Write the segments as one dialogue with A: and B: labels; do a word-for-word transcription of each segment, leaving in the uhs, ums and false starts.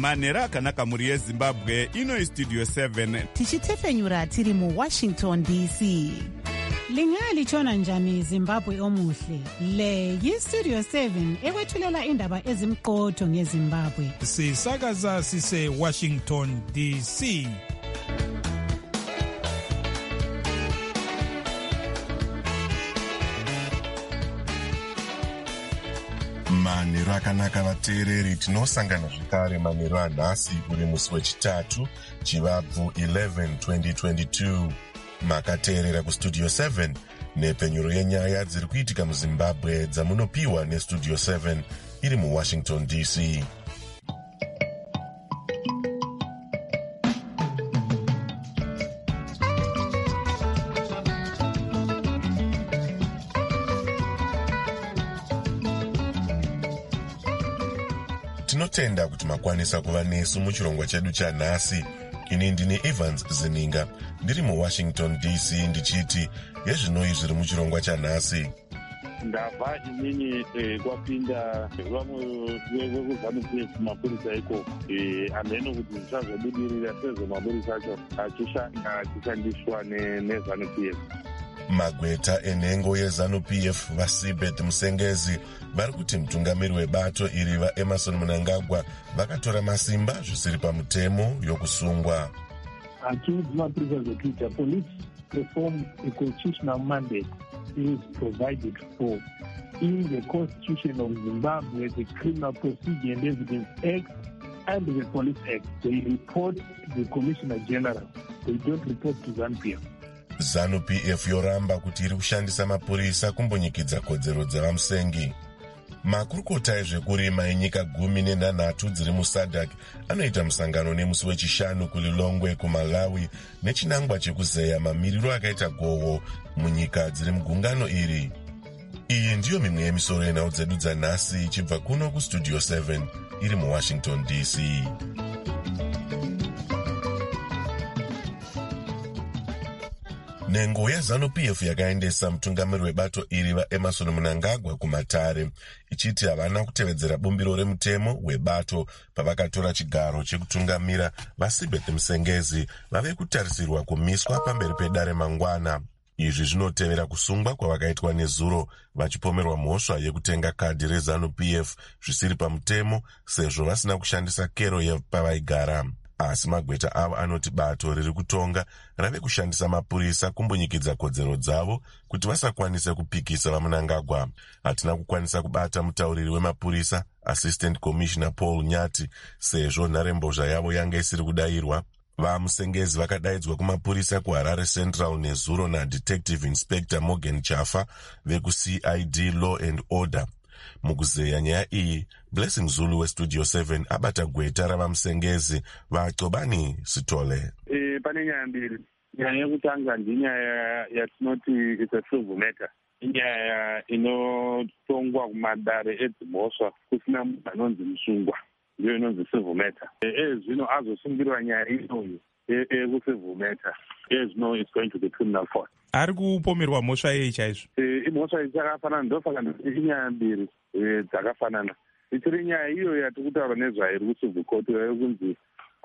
A: manhero akanaka mhuri yezimbabwe. Ino istudio seven
B: tichitefenyura tiri muwashington D C.
C: Lingalitshona njani Zimbabwe omuhle? Le yistudio seven ekwethulela indaba ezimqotho ngeZimbabwe.
D: Sisakaza sise Washington D C.
E: Manhero akanaka vateereri, tinosangana zvakare manhero anhasi uri musi wechitatu chivabvu eleven twenty twenty-two. Makateerera kustudio seven nepenyuro yenyaya dziri kuitika muZimbabwe dzamunopiwa nestudio seven iri muWashington D C. Tinotenda kuti makwanisa kuva nesu muchirongwa chedu chanhasi. Ini ndine Evans Zininga ndiri muWashington D C ndichiti yezvinoi zviri muchirongwa chanhasi.
F: Ndabva inini kwapinda vamwe vekuzanu-P F mapurisa iko ameno kuti zvichazobudirira sezvo mapurisa acho achishanda achishandiswa nezanu-P F.
E: Magweta enhengo yezanu-P F vaSibeth Musengezi vari kuti mutungamiri webato iri vaEmmerson Mnangagwa vakatora masimba zvisiri pamutemo yokusungwa.
G: Accused mapurisa zvekuita police perform a constitutional mandate is provided for in the Constitution of Zimbabwe, the Criminal Procedure and Evidence Act, and the Police Act. They report to the Commissioner General. They don't report to ZANU-P F.
E: ZANU-P F yoramba kuti iri kushandisa mapurisa kumbonyikidza kodzero dzavamusengi. Makurukota ezvekurima enyika gumi nenhanhatu dziri muSADC anoita musangano nemusi wechishanu kuLilongwe kuMalawi nechinangwa chekuzeya mamiriro akaita gohwo munyika dziri mugungano iri. Iyi ndiyo mimwe yemisoro yenhau dzedu dzanhasi ichibva kuno kustudio seven iri muWashington D C. Nhengo yeZANU-P F yakaendesa mutungamiri webato iri vaEmmerson Mnangagwa kumatare ichiti havana kutevedzera bumbiro remutemo webato pavakatora chigaro chekutungamira vaSibeth Musengezi vave kutarisirwa kumiswa pamberi pedare mangwana. Izvi zvinotevera kusungwa kwavakaitwa nezuro vachipomerwa mhosva yekutenga kadhi reZANU-P F zvisiri pamutemo sezvo vasina kushandisa kero yepavaigara. Asi magweta avo anoti bato riri kutonga rave kushandisa mapurisa kumbonyikidza kodzero dzavo kuti vasakwanise kupikisa vaMnangagwa. Hatina kukwanisa kubata mutauriri wemapurisa Assistant Commissioner Paul Nyati sezvo nharembozha yavo yanga isiri kudayirwa. VaMusengezi vakadaidzwa kumapurisa kuHarare Central nezuro naDetective Inspector Morgan Chafa vekuC I D Law and Order. Mukuzeya nyaya iyi, Blessing Zulu westudio seven abata gweta ravaMusengezi vaXobani Sitole.
F: E, pane nyaya mbiri. Nyaya yekutanga ndinyaya yatinoti it's a civil matter. Inyaya inotongwa kumadare edzimhosva kusina munhu anonzi musungwa. Ndiyo inonzi civil matter. E, zvino azosungirwa nyaya iyoyo ekucivil matter. E, zvino it's going to the criminal court.
D: Ari kupomerwa mhosva yei chaizvo?
F: Imhosva ichakafanana ndosaka inyaya mbiri dzakafanana. Ichiri nyaya iyo yatiri kutaura nezvayo iri kucivil court yekunzi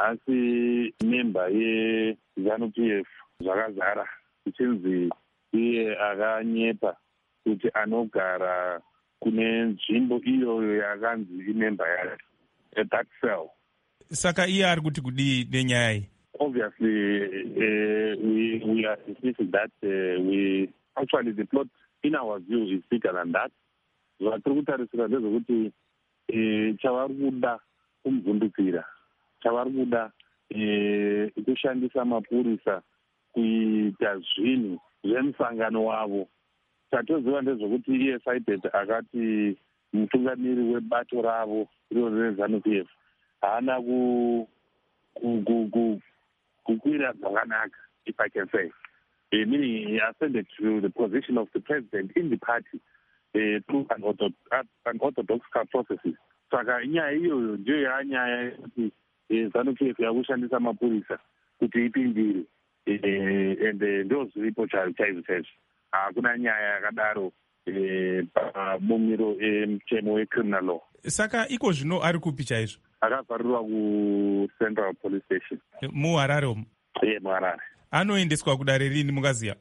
F: asi memba yeZANU-P F zvakazara ichinzi iye akanyepa kuti anogara kune nzvimbo iyoyo yakanzi imemba yayo that cell.
D: Saka iye ari kuti kudii nenyaya iyi?
F: Obviously, uh, we we are dismissing that. Uh, we actually the plot, in our view, is bigger than that. Vatiri kutarisira ndezvekuti chavari kuda kumuvhundukira, chavari kuda kushandisa mapurisa kuita zvinhu zvemusangano wavo. Chatoziva ndezvekuti iye Sibeth akati mutungamiri webato ravo iro reZANU-P F haana ku ku kukwira zvakanaka, if I can say. Uh, meaning he ascended to the position of the president in the party uh, through an, ortho an orthodox processes. Saka inyaya iyoyo ndiyo yanyaya yekuti ZANU-P F yakushandisa mapurisa kuti ipindire and ndo zviripo chaizvo chaizvo. Hakuna nyaya yakadaro eh, pabumiro emutemo wecriminal law.
D: Saka iko zvino ari kupi chaizvo?
F: Akavharirwa kuCentral Police Station.
D: MuHarare umu?
F: Ye, muHarare.
D: Anoendeswa kudare rini mukaziya?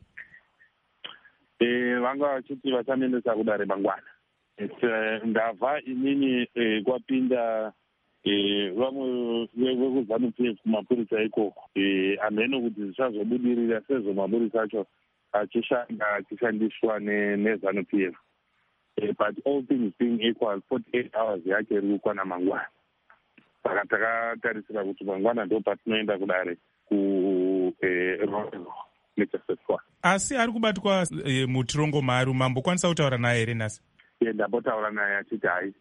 F: Eh, vanga vachiti vachamendesa kudare mangwana. Ndabva inini kwapinda vamwe vekuzanu-P F kumapurisa ikoko hameno kuti zvichazobudirira sezvo mapurisa acho achishanda achishandiswa nezanu-P F. But all things being equal, forty-eight hours yake iri kukwana mangwana. Saka takatarisira kuti mangwana ndo patinoenda kudare kuRoyal necheseswa.
D: Asi ari kubatwa mutirongo mari, mambokwanisa kutaura naye here nhasi?
F: Ndapotaura naye achiti hai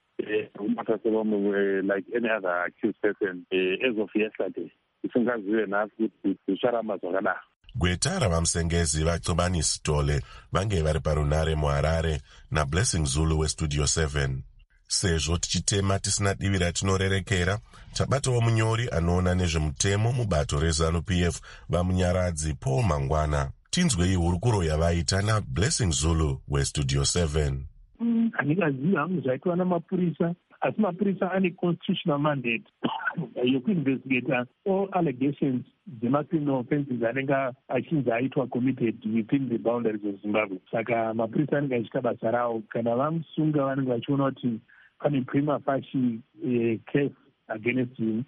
F: umatasevamwe like any other accused person as of yesterday tisingazive nhasi kuti zvicharamba zvakadaro.
E: Gweta ravamusengezi vaXobani Sitole vange vari parunare muHarare naBlessing Zulu weStudio seven. Sezvo tichitema tisina divi ratinorerekera, tabatawo munyori anoona nezvemutemo mubato rezanu-P F vamunyaradzi Paul Mangwana. Tinzwei hurukuro yavaita naBlessing Zulu weStudio seven.
G: Handingaziva hangu zvaitwa namapurisa, asi mapurisa ane constitutional mandate yokuinvestigata all allegations dzemacriminal offenses anenge achinzi aitwa committed within the boundaries of Zimbabwe. Saka mapurisa anenge achiita basa ravo. Kana vamusunga vanenge vachiona kuti pane prima facie eh, case against him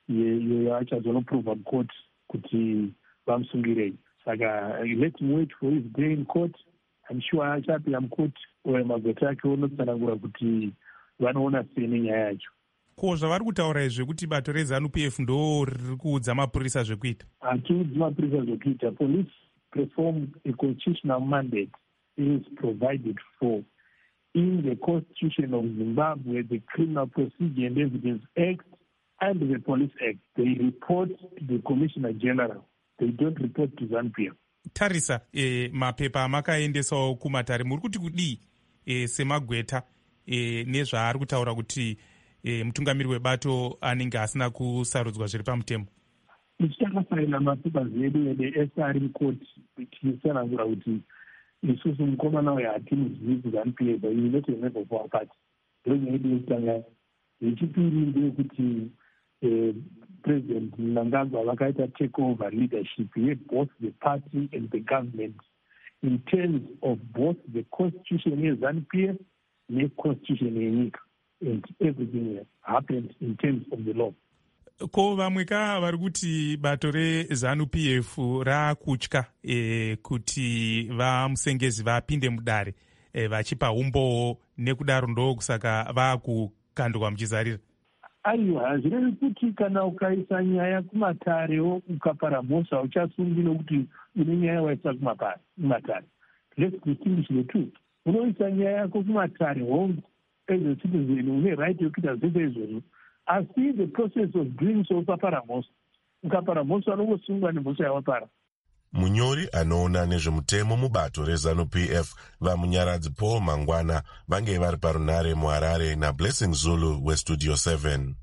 G: iyo achazonoprova court kuti vamusungirei. Saka let's wait for his day in court. I'm sure achapinda mukoti uye magweta ake unotsanangura kuti vanoona sei nenyaya yacho.
D: Ko zvavari kutaura izvi kuti bato rezanu-P F ndo riri kuudza mapurisa zvekuita?
G: Hatiudzi mapurisa zvekuita. Police perform a constitutional mandate is provided for in the Constitution of Zimbabwe, the Criminal Procedure and Evidence Act and the Police Act. They report to the Commissioner General. They don't report to ZANU-P F.
D: Tarisa, eh, mapepa amakaendesawo kumatare muri kuti kudii eh, semagweta eh, nezvaari kutaura kuti eh, mutungamiri webato anenge asina kusarudzwa zviri pamutemo?
G: Tichakasaina mapepa zedu ede esari mukoti tichisanangura kuti isusu mukomana uyo hatimuzivi kuZANU-P F inoti member for our party. Ndozi yedu yekutanga. Yechipiri ndeyekuti eh, President Mnangagwa vakaita take over leadership here, both the party and the government, in terms of both the constitution here, ZANU-P F, and the constitution here, and everything happened in terms of the law.
D: Ko vamwe ka vari kuti bato rezanu-P F raakutya e, kuti vamusengezi vapinde mudare e, vachipa umbowo nekudaro ndo kusaka vaakukandwa muchizarira.
G: Aiwa, zvirevi kuti kana ukaisa nyaya kumatarewo ukapara mhosva uchasungi nokuti une nyaya waisa kumatare. Let's distinguish the two. Unoisa nyaya yako kumatare home as a citizen, une right yokuita zvese izvozvo. Asi the process of doing so ukapara mhosva. Ukapara mhosva unongosungwa nemhosva yawapara.
E: Munyori anoona nezvemutemo mubato rezanu-P F vamunyaradzi Paul Mangwana vange vari parunare muHarare naBlessing Zulu weStudio seven.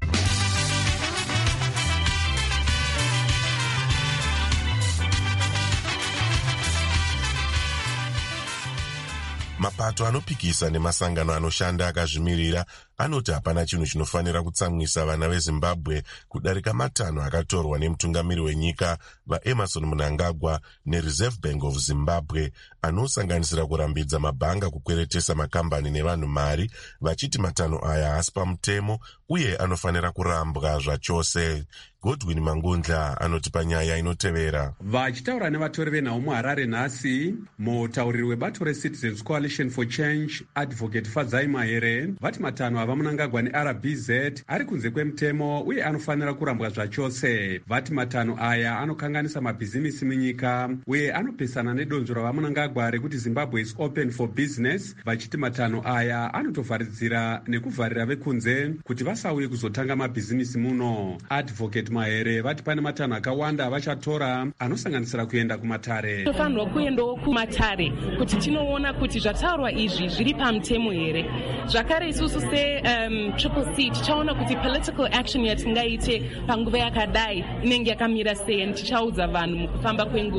E: Mapato anopikisa nemasangano anoshanda akazvimirira anoti hapana chinhu chinofanira kutsamwisa vana veZimbabwe kudarika matanho akatorwa nemutungamiri wenyika vaEmmerson Mnangagwa neReserve Bank of Zimbabwe anosanganisira kurambidza mabhanga kukweretesa makambani nevanhu mari vachiti matanho aya haasi pamutemo uye anofanira kurambwa zvachose. Godwin Mangundla anoti panyaya inotevera.
H: Vachitaura nevatori venhau muHarare nhasi, mutauriri webato reCitizens Coalition for Change, Advocate Fadzai Mahere, vati matanho ava Mnangagwa neR B Z ari kunze kwemutemo uye anofanira kurambwa zvachose. Vati matanho aya anokanganisa mabhizimisi munyika uye anopesana nedonzvo rava Mnangagwa rekuti Zimbabwe is open for business. Vachiti matanho aya anotovharidzira nekuvharira vekunze kuti vasauye kuzotanga mabhizimisi muno. Advocate Mahere vati pane matanho akawanda avachatora anosanganisira kuenda kumatare.
I: Tofanirwa kuendawo kumatare kuti tinoona kuti zvataurwa izvi zviri pamutemo here. Zvakare isusu se um, Triple C tichaona kuti political action yatingaite panguva yakadai inenge yakamira sei tichaudza vanhu mukufamba kwenguva.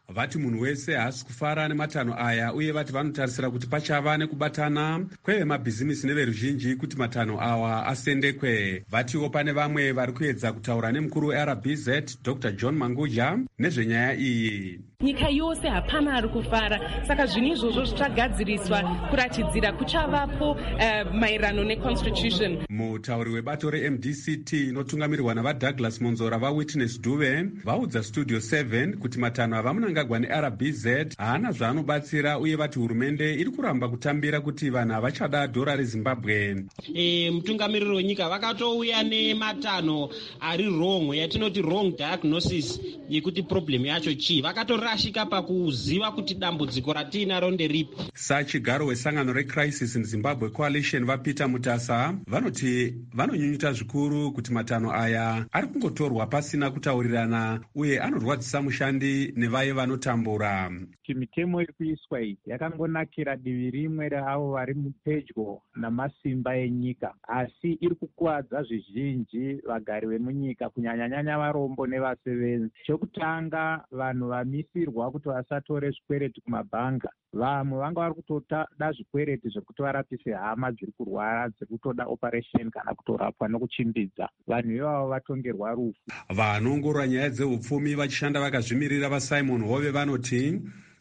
H: vati munhu wese haasi kufara nematanho aya uye vati vanotarisira kuti pachava nekubatana kwevemabhizimisi neveruzhinji kuti matanho awa asendekwe. Vatiwo pane vamwe vari kuedza kutaura nemukuru weR B Z Dr John Manguja nezvenyaya iyi.
I: Nyika yose hapana ari kufara, saka zvinhu izvozvo zvichagadziriswa kuratidzira kuchavapo uh, maererano neconstitution.
H: Mutauri webato reM D C T inotungamirirwa navaDouglas Monzora vaWitness Duve vaudza Studio seven kuti matanho avamunangagwa neR B Z haana zvaanobatsira uye vati hurumende iri kuramba kutambira kuti vanhu havachada dhora reZimbabwe.
J: E, mutungamiriri wenyika vakatouya nematanho ari wrong, yatinoti wrong diagnosis yekuti problem yacho chii. Vakatorashika pakuziva kuti dambudziko ratinaro nderipi.
H: Sachigaro wesangano reCrisis in Zimbabwe Coalition vaPeter Mutasa vanoti vanonyunyuta zvikuru kuti matanho aya ari kungotorwa pasina kutaurirana uye anorwadzisa mushandi nevaye vanotambura.
K: Mitemo iri kuiswa iyi yakangonakira divi rimwe reavo vari mupedyo namasimba enyika, asi iri kukuwadza zvizhinji vagari vemunyika, kunyanyanyanya varombo nevasevenzi. Chokutanga, vanhu vamisirwa kuti vasatore zvikwereti kumabhanga. Vamwe vanga vari kutoda zvikwereti zvekuti varapise hama dziri kurwara, dziri kutoda operation kana kutorapwa nokuchimbidza. Vanhu ivavo vatongerwa rufu.
H: Vanoongorora nyaya dzeupfumi vachishanda vakazvimirira vaSimon Hove vanoti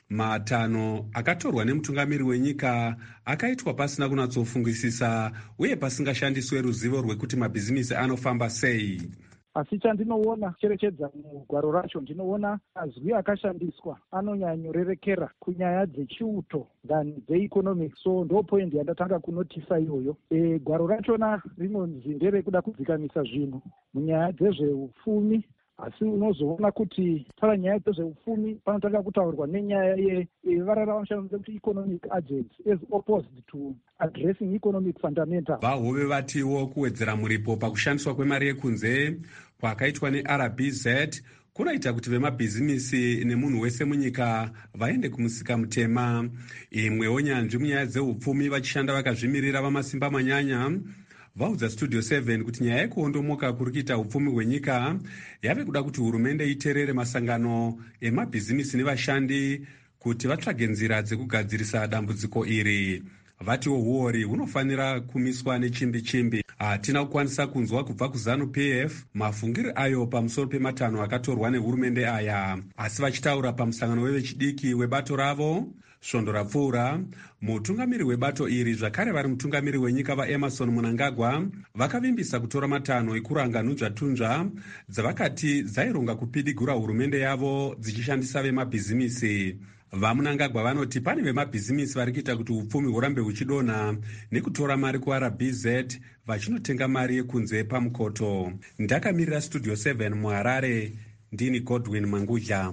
H: matanho akatorwa nemutungamiri wenyika akaitwa pasina kunatsofungisisa uye pasingashandiswe ruzivo rwekuti mabhizimisi anofamba sei.
L: Asi chandinoona cherechedza mugwaro racho, ndinoona mazwi akashandiswa anonyanyorerekera kunyaya dzechiuto than dzeeconomics. So ndo point yandatanga kunotisa iyoyo. E, gwaro rachona rinonzi nderekuda kudzikamisa zvinhu munyaya dzezveupfumi. Asi unozoona kuti pava nyaya dzezveupfumi panotanga kutaurwa nenyaya yevarara vanoshandisa kuti economic agents as opposed to addressing economic fundamentals.
H: Vahove vatiwo kuwedzera muripo pakushandiswa kwemari yekunze kwakaitwa neR B Z kunoita kuti vemabhizimisi nemunhu wese munyika vaende kumusika mutema. Imwewo nyanzvi munyaya dzeupfumi vachishanda vakazvimirira vamasimba manyanya vaudza Studio seven kuti nyaya yekuondomoka kuri kuita upfumi hwenyika yave kuda kuti hurumende iterere masangano emabhizimisi nevashandi kuti vatsvage nzira dzekugadzirisa dambudziko iri. Vatiwo huori hunofanira kumiswa nechimbi chimbi. Hatina kukwanisa kunzwa kubva kuZANU P F mafungiro ayo pamusoro pematanho akatorwa nehurumende aya, asi vachitaura pamusangano wevechidiki webato ravo svondo rapfuura, mutungamiri webato iri zvakare vari mutungamiri wenyika vaEmerson Mnangagwa vakavimbisa kutora matanho ekuranga nhudzvatunzva dzavakati dzaironga kupidigura hurumende yavo dzichishandisa vemabhizimisi. VaMnangagwa vanoti pane vemabhizimisi vari kuita kuti upfumi hurambe huchidonha nekutora mari kuR B Z vachinotenga mari yekunze pamukoto. Ndakamirira Studio seven muHarare, ndini Godwin Manguja.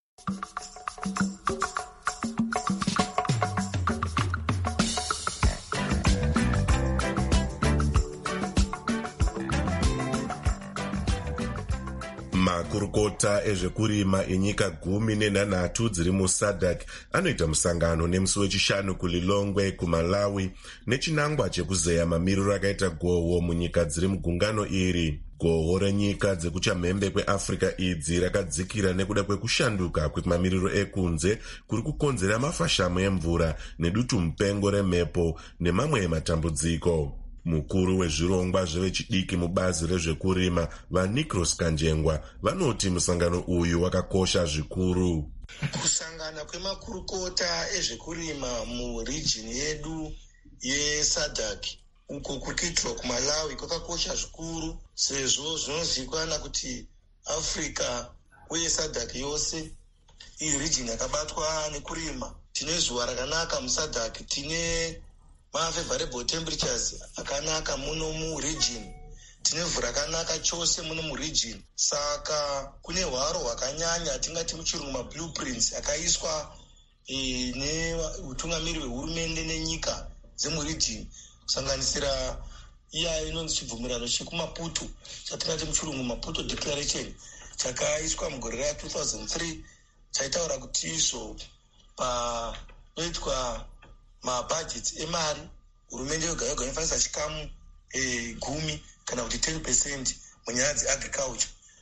E: Makurukota ezvekurima enyika gumi nenhanhatu dziri muSADC anoita musangano nemusi wechishanu kuLilongwe kuMalawi nechinangwa chekuzeya mamiriro akaita gohwo munyika dziri mugungano iri. Gohwo renyika dzekuchamhembe kweAfrica idzi rakadzikira nekuda kwekushanduka kwemamiriro ekunze kuri kukonzera mafashamo emvura nedutu mupengo remhepo nemamwe matambudziko. Mukuru wezvirongwa zvevechidiki mubazi rezvekurima vaNicros Kanjengwa vanoti musangano uyu wakakosha zvikuru.
M: Kusangana kwemakurukota ezvekurima murijini yedu yeSADC uko kukiitwa kuMalawi kwakakosha zvikuru, sezvo zvinozivikanwa kuti Africa uye SADC yose iyi rijini yakabatwa nekurima. Tine zuva rakanaka muSADC, tine ma-favorable temperatures akanaka muno mu-region, tine mvura rakanaka chose muno mu-region. Saka kune hwaro hwakanyanya tingati muchirungu ma-blueprints akaiswa e, neutungamiri hwehurumende nenyika dzemu-region, kusanganisira iyayo inonzi chibvumirano chekumaputo chatingati muchirungu Maputo Declaration chakaiswa mugore ra two thousand three chaitaura kuti izvo panoitwa mabudgets emari hurumende yoga yoga inofanisa chikamu e, gumi kana kuti ten percent munyaya dzeagriculture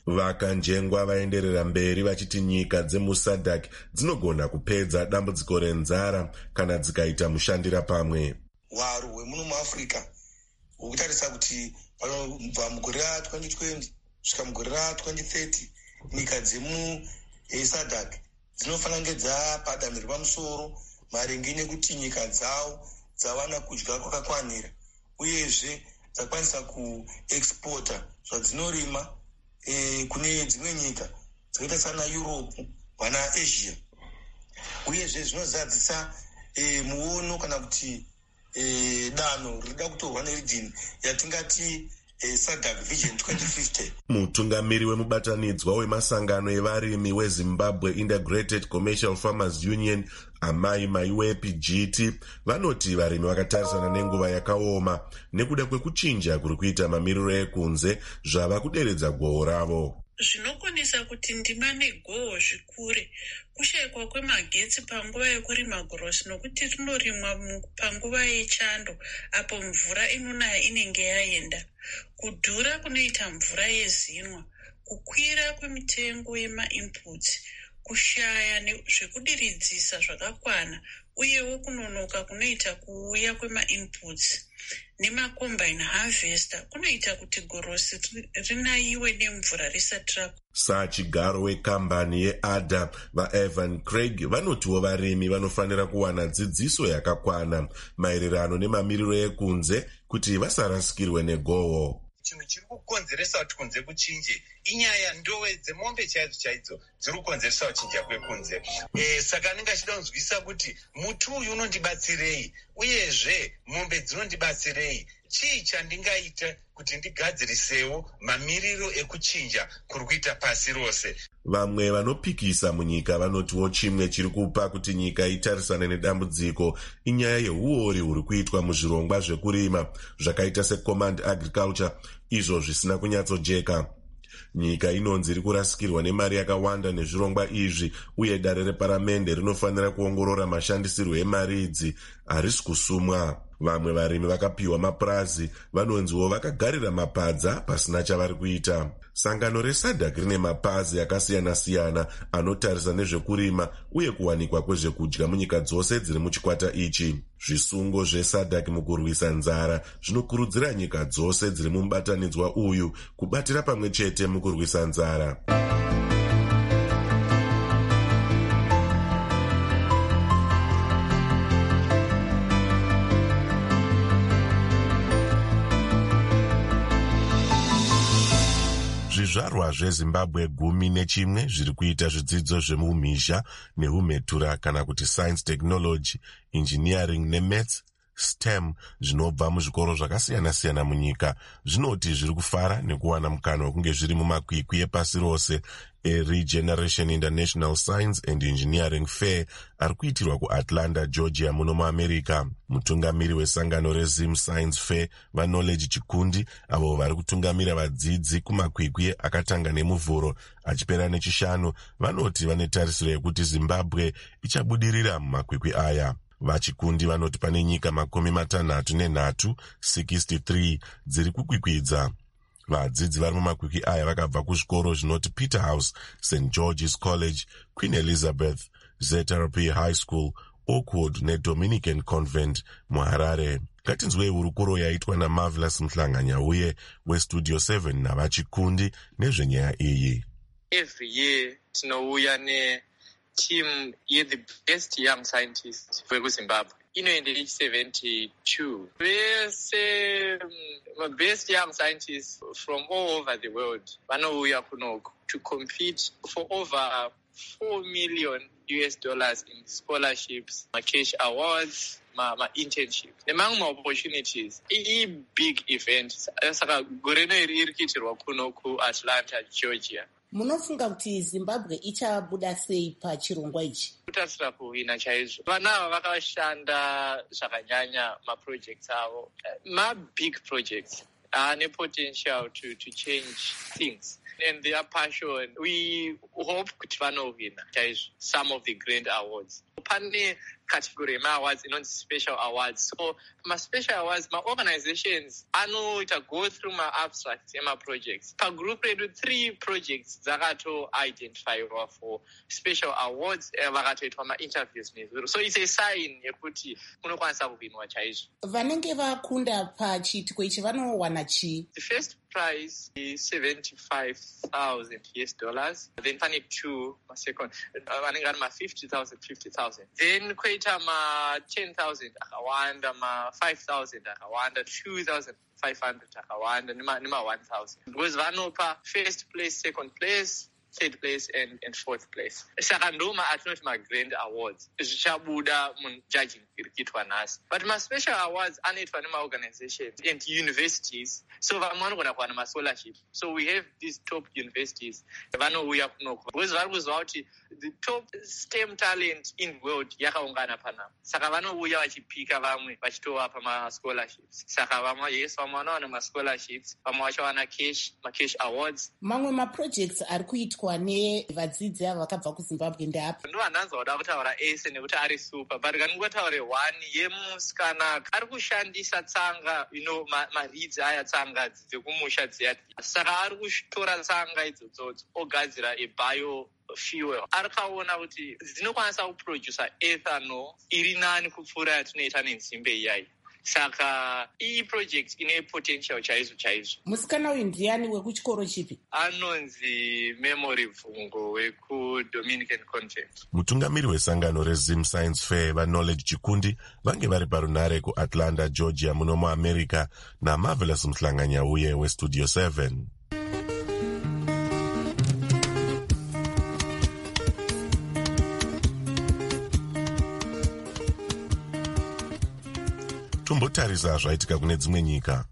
E: Vakanjengwa vaenderera mberi vachiti nyika dzemusadhak dzinogona kupedza dambudziko renzara kana dzikaita mushandira pamwe.
M: Hwaro hwemuno muAfrica hwekutarisa kuti panobva mugore ra-twenty twenty kusvika mugore ra-twenty thirty nyika dzemusadhak dzinofanira kunge dzapadanho repamusoro maringe nekuti nyika dzavo dzawana kudya kwakakwanira uyezve dzakwanisa kuexpota zvadzinorima e, kune dzimwe nyika dzakaita sana Europe wana Asia. Uyezve zvinozadzisa e, muono kana kuti e, danho rida kutorwa nerijini yatingati e, SADC Vision twenty fifty.
E: Mutungamiri wemubatanidzwa wemasangano evarimi weZimbabwe Integrated Commercial Farmers Union Amai Maiwepi G T vanoti varimi vakatarisana nenguva yakaoma nekuda kwekuchinja kuri kuita mamiriro ekunze zvava kuderedza gohwo ravo.
N: Zvinokonesa kuti ndima negohwo zvikure kushayikwa kwemagetsi panguva yekurima gorosi nokuti rinorimwa panguva yechando apo mvura inonaya inenge yaenda, kudhura kunoita mvura yezinwa, kukwira kwemitengo yemainputs, kushaya zvekudiridzisa zvakakwana uyewo kunonoka kunoita kuuya kwemainputs nemacombine harvester kunoita kuti gorosi rinayiwe nemvura risati rakura.
E: Sachigaro wekambani yeADA vaEvan Craig vanotiwo varimi vanofanira kuwana dzidziso yakakwana maererano nemamiriro ekunze kuti vasarasikirwe negohwo.
O: Chinhu chiri kukonzeresa kuti kunze kuchinje inyaya ndowe dzemombe chaidzo chaidzo dziri kukonzeresa kuchinja kwekunze. E, saka ndingachida kunzwisisa kuti muti uyu unondibatsirei uyezve mombe dzinondibatsirei. Chii chandingaita kuti ndigadzirisewo mamiriro ekuchinja kuri kuita pasi rose.
E: Vamwe vanopikisa munyika vanotiwo chimwe chiri kupa kuti nyika itarisane nedambudziko inyaya yeuori huri kuitwa muzvirongwa zvekurima zvakaita secommand agriculture izvo zvisina kunyatsojeka. Nyika inonzi iri kurasikirwa nemari yakawanda nezvirongwa izvi uye dare reparamende rinofanira kuongorora mashandisirwo emari idzi harisi kusumwa. Vamwe varimi vakapiwa mapurazi vanonziwo vakagarira mapadza pasina chavari kuita. Sangano reSADC rine mapazi akasiyana-siyana anotarisa nezvekurima uye kuwanikwa kwezvekudya munyika dzose dziri muchikwata ichi. Zvisungo zveSADC mukurwisa nzara zvinokurudzira nyika dzose dziri mumubatanidzwa uyu kubatira pamwe chete mukurwisa nzara. Zvizvarwa zveZimbabwe gumi nechimwe zviri kuita zvidzidzo zvemumhizha neumhetura kana kuti science technology, engineering nemaths STEM zvinobva muzvikoro zvakasiyana-siyana munyika zvinoti zviri kufara nekuwana mukana wekunge zviri mumakwikwi epasi rose eRegeneration International Science and Engineering Fair ari kuitirwa kuAtlanta, Georgia muno muAmerica. Mutungamiri wesangano reZim Science Fair vaKnowledge Chikundi avo vari kutungamira vadzidzi kumakwikwi akatanga nemuvhuro achipera nechishanu vanoti vane tarisiro yekuti Zimbabwe ichabudirira mumakwikwi aya. Vachikundi vanoti pane nyika makumi matanhatu nenhatu sixty-three dziri kukwikwidza. Vadzidzi vari mumakwikwi aya vakabva kuzvikoro zvinoti Peterhouse, Saint George's College, Queen Elizabeth, Zeta Rapi High School, Oakwood neDominican Convent muHarare. Ngatinzwei hurukuro yaitwa naMarvelous Mhlanganya uye weStudio seven navachikundi nezvenyaya iyi.
P: Every year tinouya ne team ye the best young scientists for Zimbabwe. Inoende seventy-two. Vese um, best young scientists from all over the world vanouya kunoku to compete for over four million U S dollars in scholarships, cash awards, ma, ma internships. Among my opportunities, a big event. Saka goreno iri kuitirwa kunoku Atlanta, Georgia.
B: Munofunga kuti Zimbabwe ichabuda sei pachirongwa ichi?
P: Kutarisira kuwina chaizvo. Vana ava vakashanda zvakanyanya maprojects avo. Ma big projects ane potential to to change things. and their passion, we hope kuti vanovina some of the grand awards. Pane category ma awards inonzi special awards. So ma special awards, ma organizations anoita go through ma abstracts ema projects. Pa group redu three projects dzakato identify for special awards vakatoitwa ma interviews nezviro. So it's a sign yekuti kunokwanisa kuvinwa chaizvo.
B: Vanenge vakunda pachiitiko ichi vanowana chi?
P: The first prize is seventy-five thousand U S dollars. Then pane two, ma second, vanenge vari ma fifty thousand, fifty thousand. Then koita ma ten thousand akawanda, ma five thousand akawanda, two thousand five hundred akawanda, nima, nima one thousand. Because vanopa first place, second place, third place and, and fourth place. Saka ndoma atinoti ma grand awards. Zvichabuda mun judging irikitwa nhasi. But ma special awards anoitwa nema organizations and universities. So vamwe vanogona kuwana ma scholarship. So we have these top universities vanouya kunoko. Because vari kuziva kuti the top STEM talent in world yakaungana panapa. Saka vanouya vachipika vamwe vachitovapa ma scholarships. Saka vamwe yes vamwe vanowana ma scholarships, vamwe vachawana cash, ma cash awards.
B: Mamwe ma projects ari kuitwa nevadzidzi ava vakabva kuZimbabwe ndeapi?
P: Ndovanhanza kuda kutaura ese nekuti ari super, but kanongotaure one yemusikana ari kushandisa tsanga, you know, maridzi ma aya tsanga dzekumusha dziya. Saka ari kutora tsanga idzodzo ogadzira ebio fuel. Ari kaona kuti dzinokwanisa kuproducer ethanol iri nani kupfuura yatinoita nenzimbe iyai. Saka iyi project ine potential chaizvo chaizvo.
B: Musikana uyu ndiani wekuchikoro chipi?
P: Anonzi Memory Vungo weku Dominican Content.
E: Mutungamiri wesangano reZim Science Fair vaKnowledge Chikundi vange vari parunare kuAtlanta, Georgia muno muAmerica naMarvelous Mhlanganyauye weStudio seven. Tombotarisa zvaitika kune dzimwe nyika.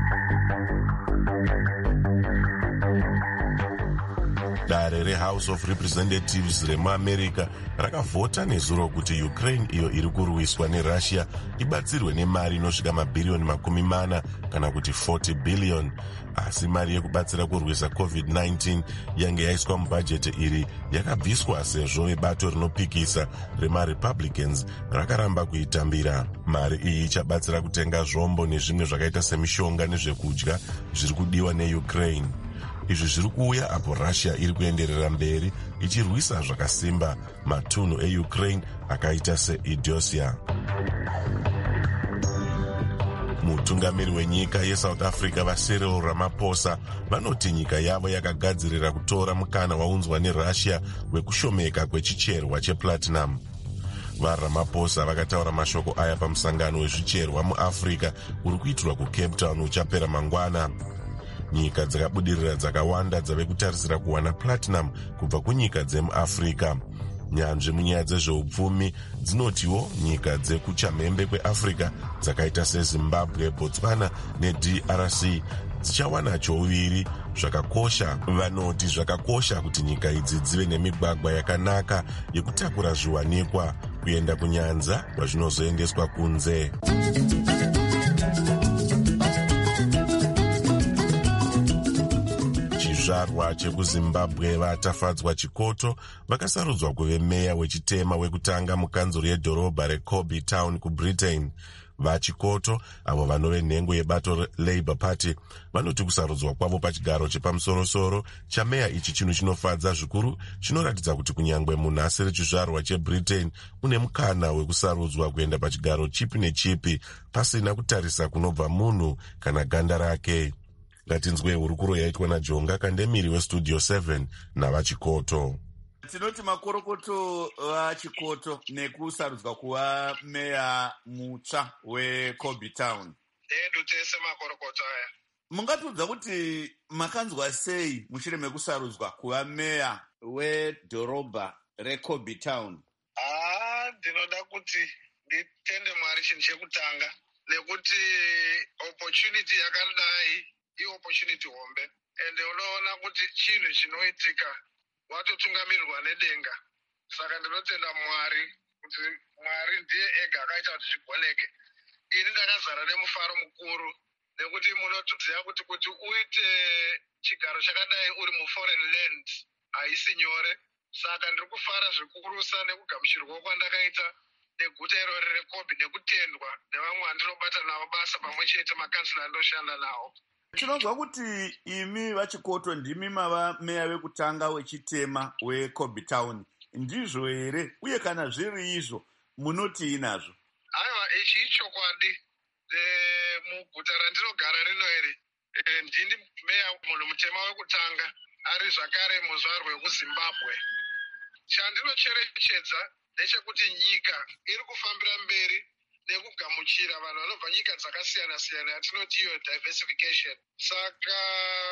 E: Dare reHouse of Representatives remuAmerica rakavhota nezuro kuti Ukraine iyo iri kurwiswa neRussia ibatsirwe nemari inosvika mabhiriyoni makumi mana kana kuti forty billion. Asi mari yekubatsira kurwisa covid nineteen yange yaiswa mubhajeti iri yakabviswa sezvo vebato rinopikisa remaRepublicans rakaramba kuitambira. Mari iyi ichabatsira kutenga zvombo nezvimwe zvakaita semishonga nezvekudya zviri kudiwa neUkraine. Izvi zviri kuuya apo Russia iri kuenderera mberi ichirwisa zvakasimba matunhu eUkraine akaita seIdiosia. Mutungamiri wenyika yeSouth Africa vaCyril Ramaphosa vanoti nyika yavo yakagadzirira kutora mukana waunzwa neRussia wekushomeka kwechicherwa cheplatinum. VaRamaphosa vakataura mashoko aya pamusangano wezvicherwa muAfrica uri kuitirwa kuCape Town uchapera mangwana. Nyika dzakabudirira dzakawanda dzave kutarisira kuwana platinum kubva kunyika dzemuAfrica. Nyanzvi munyaya dzezveupfumi dzinotiwo nyika dzekuchamhembe kweAfrica dzakaita seZimbabwe, Botswana neD R C dzichawana chouviri zvakakosha. Vanoti zvakakosha kuti nyika idzi dzive nemigwagwa yakanaka yekutakura zviwanikwa kuenda kunyanza kwazvinozoendeswa kunze. Chizvarwa chekuZimbabwe vatafadzwa Chikoto vakasarudzwa kuve meya wechitema wekutanga mukanzuro yedhorobha reCobb Town kuBritain. VaChikoto avo vanove nhengo yebato Labour Party vanoti kusarudzwa kwavo pachigaro chepamusorosoro chameya ichi chinhu chinofadza zvikuru, chinoratidza kuti kunyangwe munhu asiri chizvarwa cheBritain une mukana wekusarudzwa kuenda pachigaro chipi nechipi pasina kutarisa kunobva munhu kana ganda rake. Ngatinzwe hurukuro yaitwa naJonga Kandemiri weStudio seven navaChikoto.
A: Tinoti makorokoto vaChikoto nekusarudzwa kuva meya mutsva weCobb Town.
Q: Edu tese makorokoto aya.
A: Mungatiudza kuti makanzwa sei mushure mekusarudzwa kuva meya wedhorobha reCobb Town?
Q: Ah, ndinoda kuti nditende Mwari chinhu chekutanga nekuti opportunity yakadai i-opportunity hombe, ende unoona kuti chinhu chinoitika watotungamirirwa nedenga. Saka ndinotenda Mwari kuti Mwari ndiye ega akaita kuti zvigoneke. Ini ndakazara nemufaro mukuru nekuti munotoziva kuti kuti uite chigaro chakadai uri muforeign land haisi nyore. Saka ndiri kufara zvikurusa nekugamuchirwa kwandakaita neguta irori reKobe nekutendwa nevamwe vandinobata navo basa pamwe chete makansila andoshanda nawo.
R: Tinonzwa kuti imi vachikoto ndimi mava meya wekutanga wechitema weKobe Town. Ndizvo here? Uye kana zviri izvo munoti inazvo?
Q: Aiwa, ichi ichokwadi. Muguta randinogara rino iri ndini meya munhu mutema wekutanga ari zvakare muzvarwa wekuZimbabwe. Chandinocherechedza ndechekuti nyika iri kufambira mberi nekugamuchira vanhu vanobva nyika dzakasiyana siyana yatinoti iyo diversification. Saka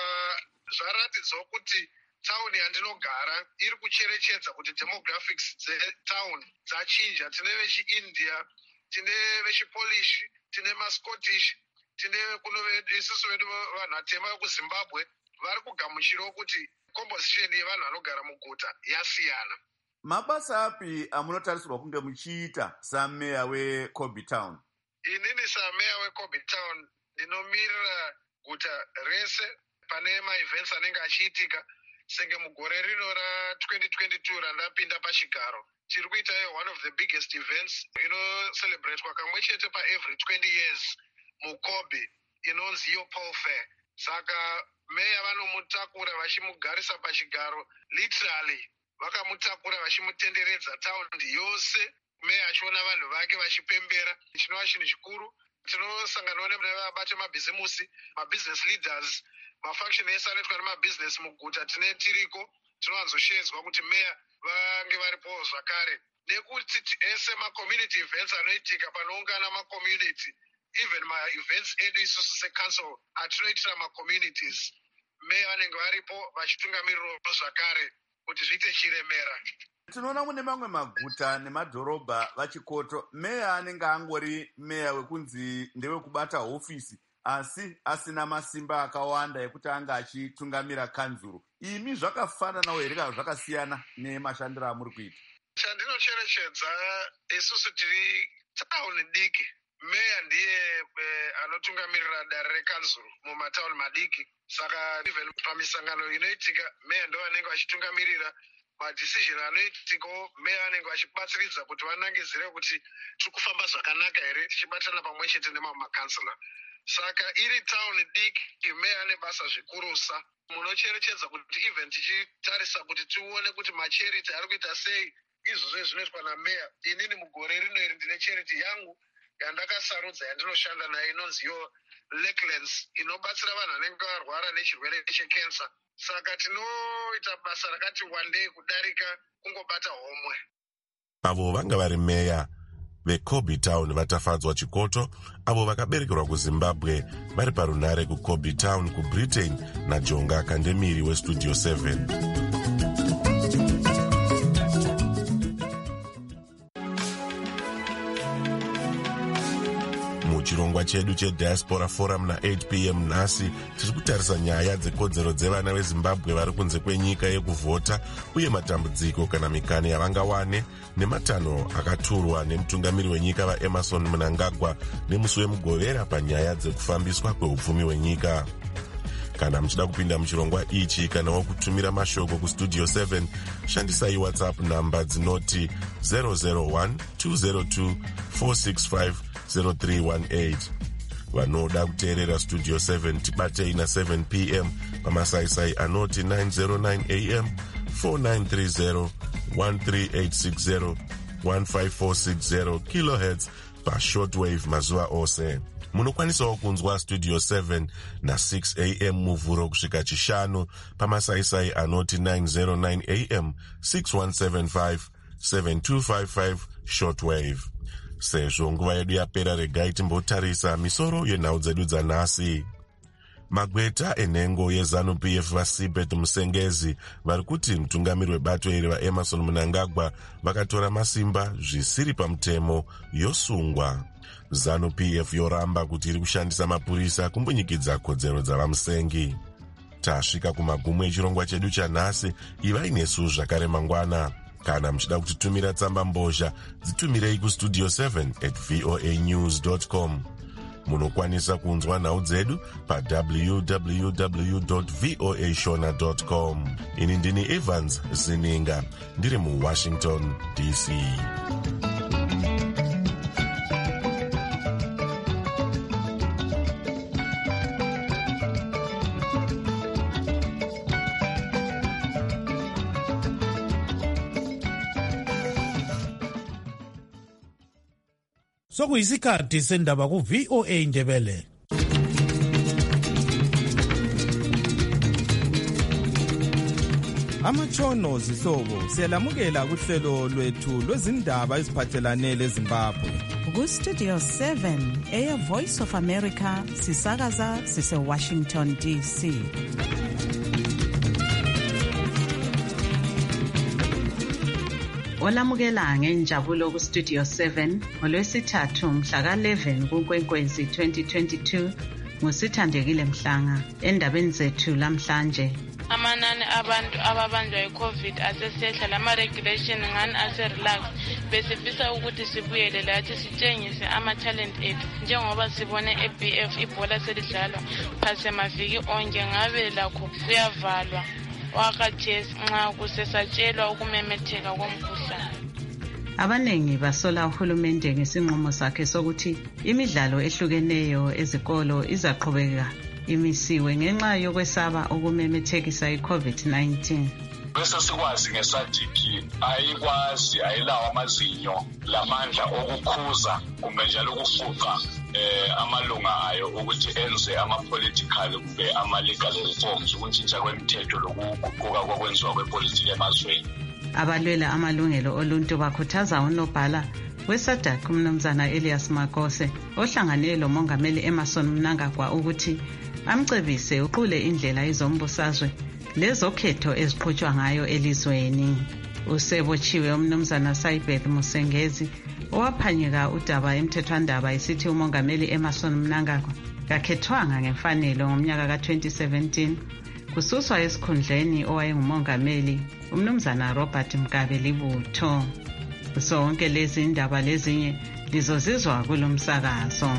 Q: zvaratidzwa kuti tauni yandinogara iri kucherechedza kuti demographics dzetown dzachinja. Tine vechiindia, tine vechipolish, tine maScottish, tine kuno isusu vedu vanhu vatema vekuZimbabwe vari kugamuchirawo kuti composition yevanhu vanogara muguta yasiyana.
R: Mabasa api amunotarisirwa kunge muchiita sameya weKobe Town?
Q: Inini sameya weKobe Town ndinomirira guta rese pane maevents anenge achiitika. Senge mugore rino ra twenty twenty-two randapinda pachigaro tiri kuita one of the biggest events inocelebratwa kamwe chete paevery twenty years muKobe inonzi iyo Paul Fair. Saka meya vanomutakura vachimugarisa pachigaro, literally vakamutakura vachimutenderedza taundi yose, meya achiona vanhu vake vachipembera. Chinova chinhu chikuru. Tinosanganawo nevabate mabhizimusi, mabusiness leaders, mafaction ese anoitwa nemabusiness muguta tine tiriko. Tinowanzoshedzwa kuti meya vange varipo zvakare, nekuti ese macommunity events anoitika panoungana macommunity, even ma-events edu isusu secouncil atinoitira macommunities, meya vanenge varipo vachitungamirirawo zvakare kuti zviite chiremera.
R: Tinoona mune mamwe maguta nemadhorobha vachikoto meya anenge angori meya wekunzi ndewekubata hofisi asi asina masimba akawanda ekuti anga achitungamira kanzuru. Imi zvakafananawo here kana zvakasiyana nemashandiro amuri kuita?
Q: Chandinocherechedza isusu tiri tauni diki. Meya ndiye eh, anotungamirira dare rekanzuru mumatauni madiki. Saka even pamisangano inoitika meya ndo vanenge vachitungamirira madecision anoitikawo. Meya vanenge vachibatsiridza kuti vanangizire kuti tiri kufamba zvakanaka here tichibatana pamwe chete nemamakansila. Saka iri tauni diki meya ane basa zvikurusa. Munocherechedza kuti even tichitarisa kuti tione kuti macharity ari kuita sei izvozvo zvinoitwa nameya. Inini mugore rino iri ndine charity yangu yandakasarudza yandinoshanda nayo inonzi yo Lakelands, inobatsira vanhu vanenge varwara nechirwere chekensa. Saka tinoita basa rakati wandei kudarika kungobata homwe.
E: Avo vanga vari meya veKobe Town vatafadzwa chikoto, avo vakaberekerwa kuZimbabwe vari parunhare kuKobe Town kuBritain naJonga Kandemiri weStudio seven. Muchirongwa chedu cheDiaspora Forum na eight p m nhasi tiri kutarisa nyaya dzekodzero dzevana veZimbabwe vari kunze kwenyika yekuvhota uye matambudziko kana mikana yavangawane nematanho akaturwa nemutungamiri wenyika vaEmmerson Mnangagwa nemusi wemugovera panyaya dzekufambiswa kweupfumi hwenyika. Kana muchida kupinda muchirongwa ichi kana wakutumira mashoko kuStudio seven, shandisai WhatsApp namba dzinoti zero zero one two zero two four six five zero three one eight. Vanoda kuteerera Studio seven tibatei na seven p m pamasaisai anoti nine oh nine a m four nine three zero one three eight six zero one five four six zero kilohertz pashortwave mazuva ose. Munokwanisawo kunzwa Studio seven na six a m muvhuro kusvika chishanu pamasaisai anoti nine oh nine a m six one seven five seven two five five shortwave. Sezvo nguva yedu yapera, regai timbotarisa misoro yenhau dzedu dzanhasi. Magweta enhengo yeZANU-P F vaSibeth Musengezi vari kuti mutungamiri webato iri vaEmmerson Mnangagwa vakatora masimba zvisiri pamutemo yosungwa. ZANU-P F yoramba kuti iri kushandisa mapurisa kumbunyikidza kodzero dzavamusengi. Tasvika kumagumo echirongwa chedu chanhasi. Ivai nesu zvakare mangwana. Kana muchida kutitumira tsamba mbozha, dzitumirei kustudio seven at voa news dot com. munokwanisa kunzwa nhau dzedu pa w w w dot voa shona dot com. Ini ndini Evans Zininga ndiri muWashington D C.
S: Sokuyisikhathi sendaba ku V O A Ndebele.
T: Amatshono zihlobo siyalamukela kuhlelo lwethu lwezindaba eziphathelane leZimbabwe.
U: Ku Studio seven Air Voice of America sisakaza sise Washington D C. Olamukela ngenjabulo ku Studio seven ngolwesithathu mhla ka eleven kuNkwenkwezi twenty twenty-two ngusithandekile Mhlanga. Endabeni zethu lamhlanje,
V: amanani abantu ababanjwa yi-COVID asesehla, lama regulation ngani ase-relax. Besifisa ukuthi sibuyele lathi sitshengise ama-talent ethu njengoba sibone e-B F ibhola selidlalwa phase maviki onke, ngabe lakho kuyavalwa wakhathesi nxa kusesatshelwa ukumemetheka komkhuhlane.
U: Abanengi basola uhulumende ngesinqumo sakhe sokuthi imidlalo ehlukeneyo ezikolo izaqhubeka imisiwe ngenxa yokwesaba ukumemethekisa i-COVID nineteen.
W: Bese sikwazi ngesadiki ayikwazi ayilawo amazinyo lamandla okukhuza kumbe njalo ukufuqa eh amalunga ayo ukuthi enze ama-political kumbe ama-legal reforms, ukuntshintsha kwemithetho lokuguquka kokwenziwa kwepolitiki emazweni.
U: Abalwela amalungelo oluntu bakhuthaza unobhala weSADC umnumzana Elias Makose ohlangane lomongameli Emmerson Mnangagwa ukuthi amcebise uqule indlela izombusazwe lezokhetho eziqhutshwa ngayo elizweni. Usebotshiwe umnumzana Saibeth Musengezi owaphanyeka udaba emthethwandaba isithi umongameli Emmerson Mnangagwa kakhethwanga ngemfanelo ngomnyaka ka twenty seventeen kususwa esikhundleni owayengumongameli umnumzana Robert Mugabe Libutho. Zonke lezi indaba lezinye lizozizwa kulomsakazo.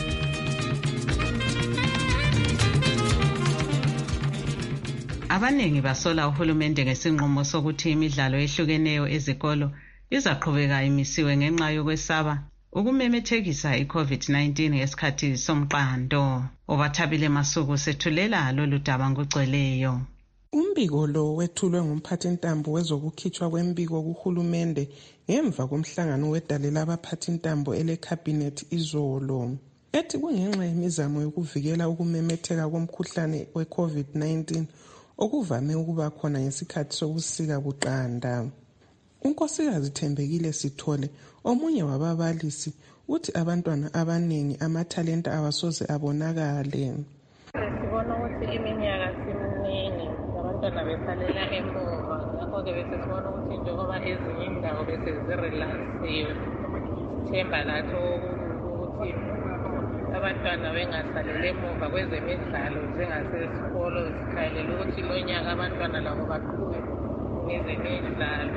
U: Abanengi basola uhulumende ngesinqumo sokuthi imidlalo ehlukeneyo ezikolo izaqhubeka imisiwe ngenxa yokwesaba ukumemethekisa i-COVID nineteen ngesikhathi somqando. Obathabile Masuku sethulela lolu daba ngugcweleyo.
X: Umbiko lo wethulwe ngumphathintambo wezokukhitshwa kwembiko kuhulumende ngemva komhlangano wedale labaphathintambo ele-cabinet izolo. Ethi kungenxa yemizamo yokuvikela ukumemetheka komkhuhlane we-COVID nineteen okuvame ukuba khona ngesikhathi sobusika buqanda. Unkosikazi Thembekile Sithole, omunye wababalisi, uthi abantwana abanengi amathalenta awasoze abonakale.
V: Sibona ukuthi iminyaka siminingi abantwana besalela emuva, ngakho-ke bese sibona ukuthi njengoba ezinye indawo bese zirelaksiwe, themba lathi ukuthi abantwana bengasalele emuva kwezemidlalo njengasesikolo, sikhayelela ukuthi lo nyaka abantwana labo baqhube ngezemidlalo.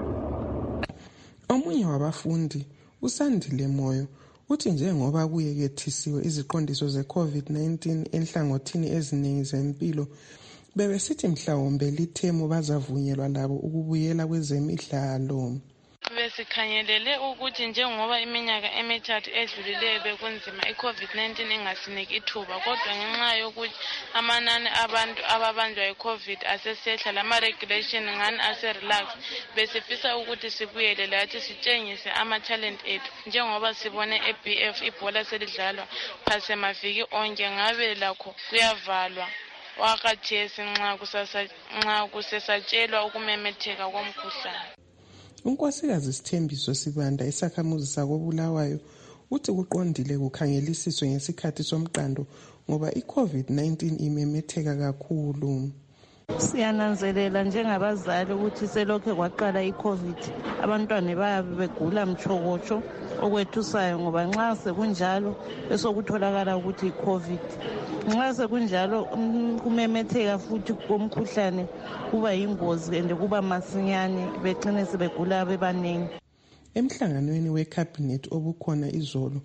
X: Omunye wabafundi, uSandile Moyo, uthi njengoba kuyekethisiwe iziqondiso ze-COVID nineteen enhlangothini eziningi zempilo, bebesithi mhlawumbe lithemu bazavunyelwa labo ukubuyela kwezemidlalo.
V: Besikhangelele ukuthi njengoba iminyaka emithathu edlulileyo bekunzima i-COVID nineteen ingasiniki ithuba, kodwa ngenxa yokuthi amanani abantu ababanjwa yi-COVID asesehla, lama-regulation ngani ase-relax, besifisa ukuthi sibuyele lathi sitshengise ama-talent ethu njengoba sibone e-B F ibhola selidlalwa phase maviki onke, ngabe lakho kuyavalwa wakhathesi nxa kusesatshelwa ukumemetheka komkhuhlane.
X: Unkosikazi Sithembiso Sibanda, isakhamuzi sakobulawayo, uthi kuqondile kukhangelisiswe ngesikhathi somqando ngoba i-COVID nineteen imemetheka kakhulu.
Y: Siyananzelela njengabazali ukuthi selokhe kwaqala i-COVID abantwana bayabe begula mchokotsho okwethusayo, ngoba nxa sekunjalo besokutholakala ukuthi i-COVID. Nxa sekunjalo kumemetheka futhi komkhuhlane kuba yingozi ende kuba masinyane, begcine sebegula bebaningi.
X: Emhlanganweni we-cabinet obukhona izolo,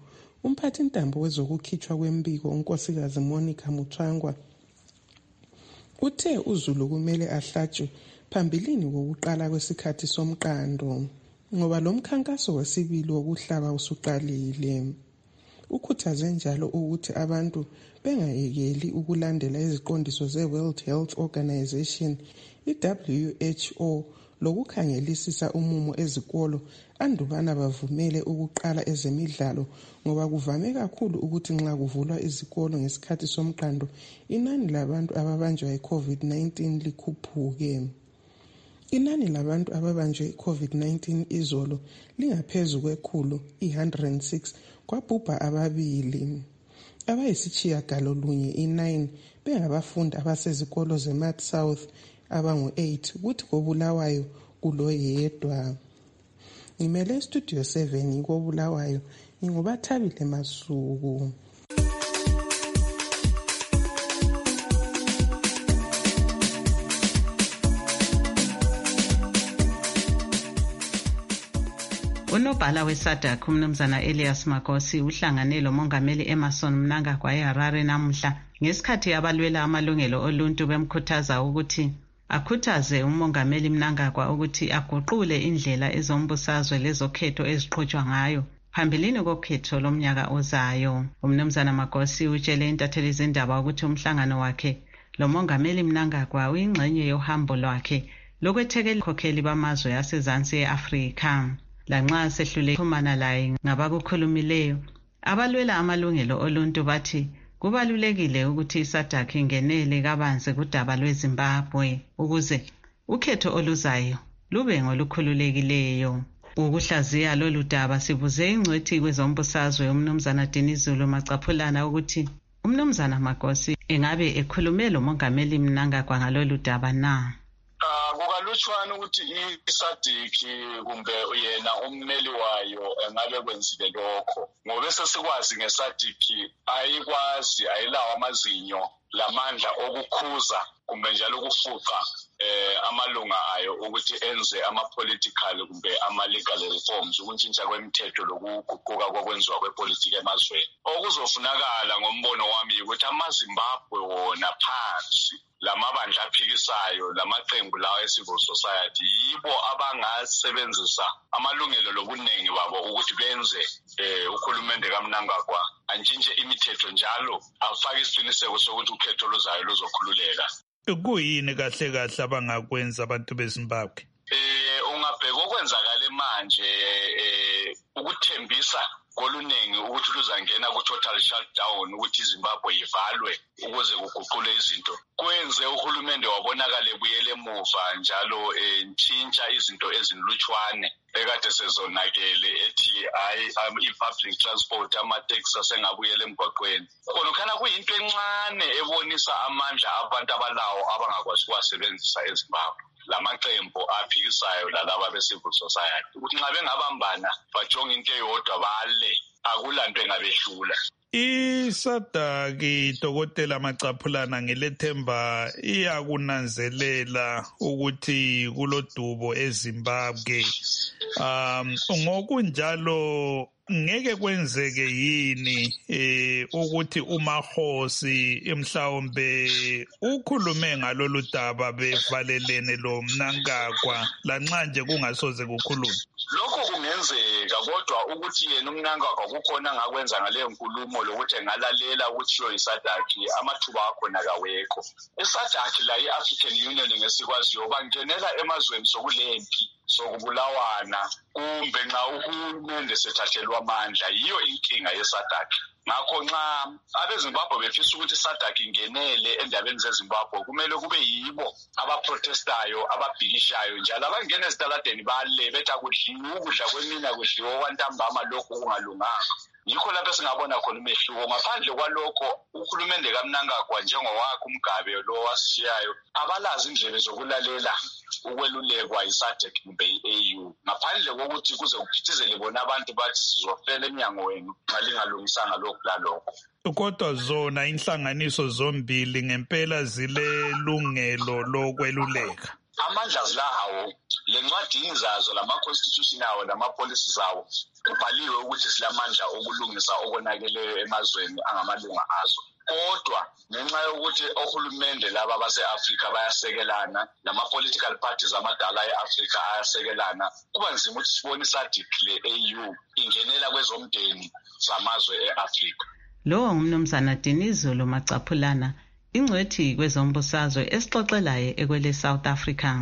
X: Umphathintambo wezokukhitshwa kwembiko unkosikazi Monica Mutsvangwa uthe uZulu kumele ahlatshwe phambilini kokuqala kwesikhathi somqando ngoba lo mkhankaso wesibili wokuhlaba usuqalile. Ukhuthaze njalo ukuthi abantu bengayekeli ukulandela iziqondiso ze-World Health Organization, i-W H O, lokukhangelisisa umumo ezikolo andubana bavumele ukuqala ezemidlalo ngoba kuvame kakhulu ukuthi nxa kuvulwa izikolo ngesikhathi somqando inani labantu ababanjwa yi-COVID nineteen likhuphuke. Inani labantu ababanjwe i-COVID nineteen izolo lingaphezu kwekhulu i-one hundred six kwabhubha ababili. Abayisitshiyagalolunye i-nine bengabafundi abasezikolo ze-Mat South abangu-eight kuthi koBulawayo kuloyedwa. Ngimele Studio seven koBulawayo ngingubathabile Masuku.
U: Unobhala weSADC umnumzana Elias Magosi uhlangane lomongameli Emmerson Mnangagwa eHarare namuhla ngesikhathi abalwela amalungelo oluntu bemkhuthaza ukuthi akhuthaze umongameli Mnangagwa ukuthi aguqule indlela ezombusazwe lezokhetho eziqhutshwa ngayo phambilini kokhetho lomnyaka ozayo. Umnumzana Magosi utshele intatheli izindaba ukuthi umhlangano wakhe lomongameli Mnangagwa uyingxenye yohambo lwakhe lokwethekela ikhokheli bamazwe asezansi e-Afrika. Lanxa sehlule xhumana laye ngabakukhulumileyo, abalwela amalungelo oluntu bathi kubalulekile ukuthi iSADC ingenele kabanzi kudaba lweZimbabwe ukuze ukhetho oluzayo lube ngolukhululekileyo. Ukuhlaziya lolu daba sibuze ingcwethi kwezombusazwe umnumzana Dinizulu Macaphulana ukuthi umnumzana Magosi engabe ekhulume lo mongameli Mnangagwa ngalolu daba na.
W: Kukalutshwana ukuthi iSADC kumbe yena ummeli wayo engabe kwenzile lokho ngoba sesikwazi ngeSADC ayikwazi ayilawa amazinyo lamandla okukhuza kumbe njalo ukufuqa eh amalunga ayo ukuthi enze ama-political kumbe ama-legal reforms ukuntshintsha kwemithetho lokuguquka kokwenziwa kwepolitiki emazweni. Okuzofunakala ngombono wami ukuthi amaZimbabwe wona phansi lamabandla aphikisayo lamaqembu lawo e-civil society yibo abangasebenzisa amalungelo lobuningi babo ukuthi benze eh ukhulumende kaMnangagwa antshintshe imithetho njalo afake isiqiniseko sokuthi ukhetho luzayo luzokhululeka.
C: Kuyini kahle kahle abangakwenza abantu beZimbabwe?
W: Eh ungabheka okwenzakala manje eh ukuthembisa koluningi ukuthi luzangena ku-total shutdown ukuthi iZimbabwe ivalwe ukuze kuguqule izinto kwenze uhulumende wabonakala ebuyele emuva njalo entshintsha izinto ezinlutshwane ekade sezonakele ethi hayi i-public transport ama-taxi asengabuyela emgwaqweni. Khona ukhana kuyinto encane ebonisa amandla abantu abalawo abangakwazi kuwasebenzisa eZimbabwe lamaqembu aphikisayo lalaba be-civil society ukuthi nxa bengabambana bajonge into eyodwa bale akulanto engabehlula.
C: iSADC Dokotela Macaphulana ngelethemba iyakunanzelela ukuthi kulodubo eZimbabwe. Um ngokunjalo ngeke kwenzeke yini eh ukuthi uMahosi emhlawumbe ukhulume ngalolu daba bevalelene lo Mnangagwa lanxa nje kungasoze kukhulume?
W: Lokho kungenzeka kodwa ukuthi yena uMnangagwa kukhona ngakwenza ngale nkulumo lokuthi engalalela ukuthi yo iSADC amathuba akhona kawekho. iSADC la i-African Union ngesikwaziyo bangenela emazweni sokulempi sokubulawana kumbe nxa uhulumende sethathelwa amandla yiyo inkinga yeSADC. Ngakho nxa abeZimbabwe befisa ukuthi iSADC ingenele endabeni zeZimbabwe kumele kube yibo abaprotestayo ababhikishayo njalo abangena ezitaladeni bale betha kudliwa ukudla kwemina kudliwa kwantambama lokhu kungalunganga. Yikho lapho singabona khona umehluko. Ngaphandle kwalokho uhulumende kaMnangagwa njengowakhe umgabe lo wasishiyayo abalazi indlela zokulalela ukwelulekwa iSADC kumbe i-A U ngaphandle kokuthi kuze kuphithizele bona abantu bathi sizofela eminyango wenu nxa lingalungisanga lokhu lalokho.
C: Kodwa zona inhlanganiso zombili ngempela zile lungelo lokweluleka.
W: amandla zilahawo lencwadini zazo lama-constitution awo lama-policies awo kubhaliwe ukuthi silamandla okulungisa okonakeleyo emazweni angamalunga azo. Kodwa ngenxa yokuthi ohulumende laba base-Afrika bayasekelana, lama-political parties amadala e-Afrika ayasekelana, kuba nzima ukuthi sibone isadiki le-A U ingenela kwezomndeni zamazwe e-Afrika.
U: Lo ngumnumzana Dinizulu Macaphulana, ingcwethi kwezombusazwe esixoxelayo ekwele South Africa.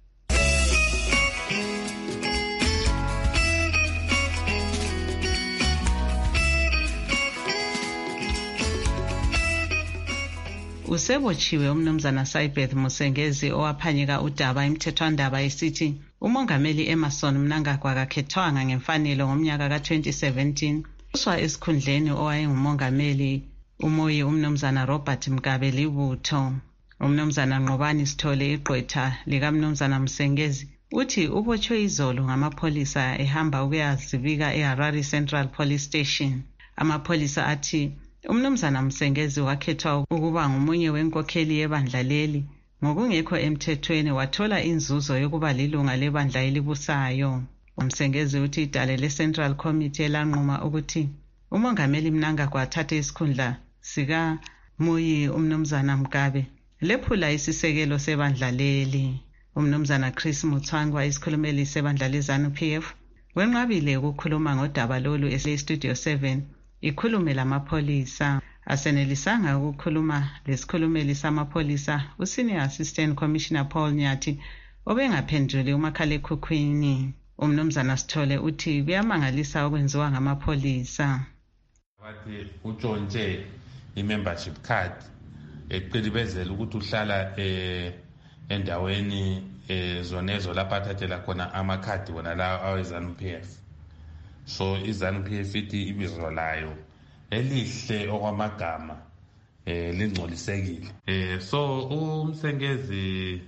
U: Usebotshiwe umnumzana Saibeth Musengezi owaphanyeka udaba imthethwandaba esithi umongameli Emmerson Mnangagwa akakhethwanga ngemfanelo ngomnyaka ka twenty seventeen. Uswa esikhundleni owayengumongameli umoyi umnumzana Robert Mugabe libutho. Umnumzana Nqobani Sithole igqwetha likamnumzana Musengezi uthi ubotshwe izolo ngamapholisa ehamba ukuyazibika eHarare Central Police Station. Amapholisa athi umnumzana Musengezi wakhethwa ukuba ngomunye wenkokheli yebandla leli ngokungekho emthethweni, wathola inzuzo yokuba lilunga lebandla elibusayo. Umsengezi uthi idale le-Central Committee elanquma ukuthi umongameli Mnangagwa athathe isikhundla sika Moyi umnumzana Mugabe lephula isisekelo sebandla leli. Umnumzana Chris Mutswangwa, isikhulumeli sebandla leZANU-P F, wenqabile ukukhuluma ngodaba lolu e-Studio seven ikhulume lamapholisa. Asenelisanga ukukhuluma lesikhulumeli samapholisa uSenior Assistant Commissioner Paul Nyathi obengaphenduli umakhalekhukhwini. Umnumzana Sithole uthi kuyamangalisa okwenziwa ngamapholisa.
D: Wathi utshontshe i-membership card eqilibezela ukuthi uhlala eh endaweni ezonezo lapho athathela khona amakhadi wona la aweZANU-P F. So iZANU-P F ithi ibizo layo elihle okwamagama eh lingcolisekile. Eh so umsengezi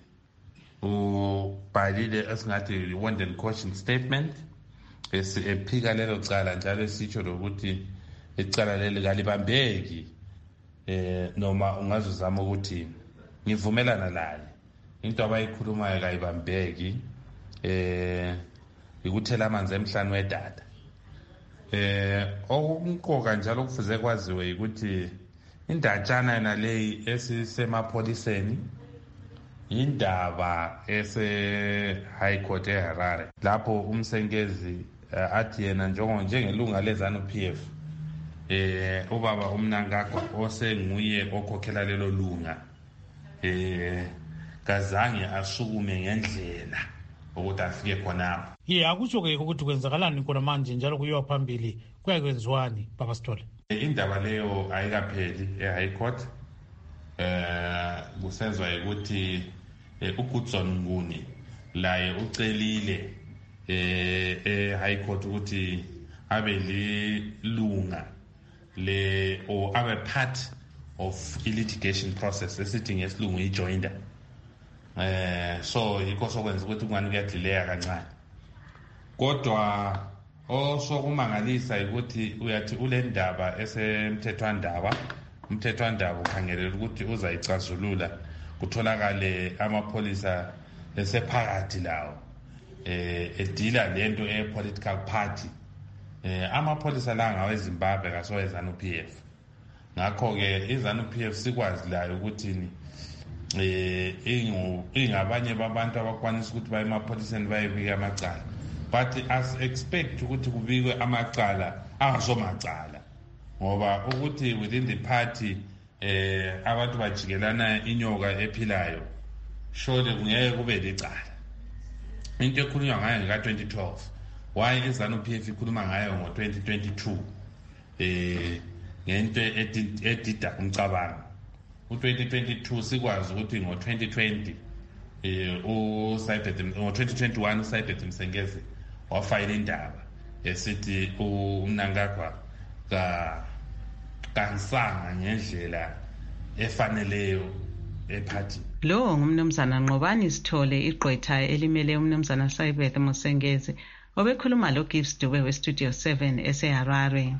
D: ubhalile esingathi warned and caution statement esiphika lelo cala njalo esitsho lokuthi icala leli kalibambeki eh noma ungazuzama ukuthi ngivumelana laye into abayikhulumayo kayibambeki eh ikuthela amanzi emhlanje wedada. Eh okunkoka njalo kufuze kwaziwe ukuthi indatshana yona leyi esisemapholiseni indaba ese High Court eHarare lapho umsengezi uh, athi yena njengo njengelunga leZANU-P F eh ubaba uMnangagwa osenguye okhokhela lelo lunga eh kazange asukume ngendlela ukuthi afike khona.
S: Ye akusho ke ukuthi kwenzakalani khona manje njalo kuyiwa phambili kuyakwenziwani baba Sithole?
D: Indaba leyo ayikapheli eHigh Court. Eh kusenzwa ukuthi uGoodson Nguni laye ucelile eh eHigh Court ukuthi abe lilunga le or abe part of litigation process esithi ngesilungu ijoinder. Eh so yikho sokwenza ukuthi kungani kuyadileka kancane. Kodwa osokumangalisa ukuthi uyathi ule ndaba esemthethwandaba umthethwandaba ukhangelela ukuthi uzayicazulula kutholakale amapholisa esephakathi lawo eh edila lento e-political party. Eh amapholisa la ngaweZimbabwe kasoweZANU-P F. Ngakho-ke iZANU-P F sikwazi layo ukuthi eh ingu ingabanye babantu abakwanisa ukuthi baye emapholiseni bayebika amacala, but as expect ukuthi kubikwe amacala angasomacala ngoba ukuthi within the party eh abantu bajikelana inyoka ephilayo shode kungeke kube licala. Into ekhulunywa ngayo ngaka twenty twelve why iZANU-P F ikhuluma ngayo ngo twenty twenty-two eh ngento edida umcabango. U twenty twenty-two sikwazi ukuthi ngo twenty twenty eh u Saibeth ngo twenty twenty-one uSaibeth Msengezi wafayila indaba esithi uMnangagwa ka kansanga ngendlela efaneleyo ephathi.
U: Lo ngumnumzana Nqobani Sithole igqwetha elimele umnumzana Saibeth Musengezi obekhuluma lo Gibbs Dube we Studio seven eseHarare.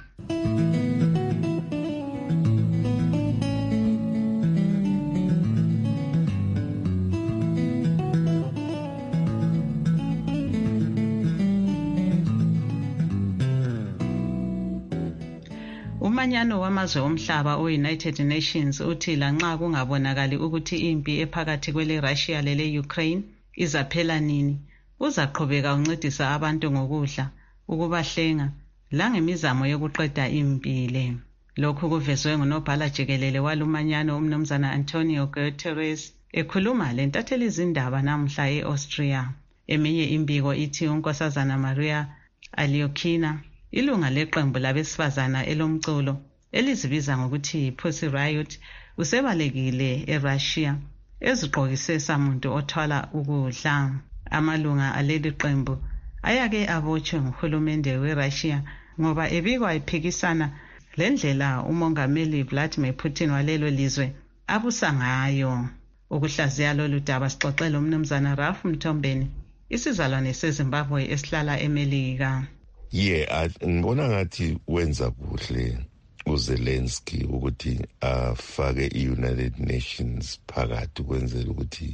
U: umanyano wamazwe omhlaba o-United Nations uthi lanxa kungabonakali ukuthi impi ephakathi kwele Russia lele Ukraine izaphela nini, uzaqhubeka uncedisa abantu ngokudla, ukubahlenga langemizamo yokuqeda impi le. Lokhu kuvezwe ngunobhala jikelele walumanyano umnumzana Antonio Guterres ekhuluma lentatheli izindaba namhla e-Austria. Eminye imbiko ithi unkosazana Maria Aliokina, ilunga leqembu labesifazana elomculo elizibiza ngokuthi Pussy Riot, usebalekile eRussia ezigqokise samuntu othwala ukudla. Amalunga aleli qembu ayake abotshwe nguhulumende weRussia ngoba ebikwa ephikisana lendlela umongameli Vladimir Putin walelo lizwe abusa ngayo. Ukuhlaziya lolu daba sixoxela umnumzana Ralph Mthombeni, isizalwane seZimbabwe esihlala eMelika.
E: Yeah, ngibona ngathi wenza kuhle uZelensky ukuthi afake i-United Nations phakathi kwenzela ukuthi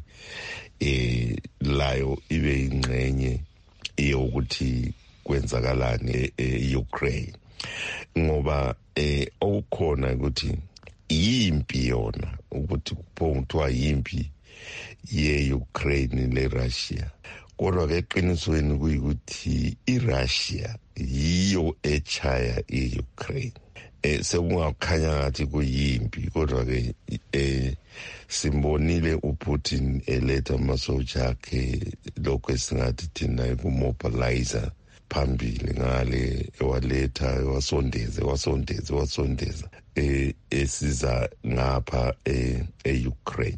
E: eh layo ibe ingxenye yokuthi kwenzakalani e-Ukraine, ngoba eh okukhona ukuthi yimpi yona ukuthi kuphothwa yimpi ye-Ukraine le-Russia, kodwa ke eqinisweni kuyikuthi i-Russia yiyo echaya i-Ukraine. Eh sekungakhanya ngathi kuyimpi, kodwa ke eh simbonile uPutin eletha amasoja akhe lokho esingathi thina kumobilizer phambili ngale ewaletha ewasondeze wasondeze wasondeza eh esiza ngapha e-Ukraine.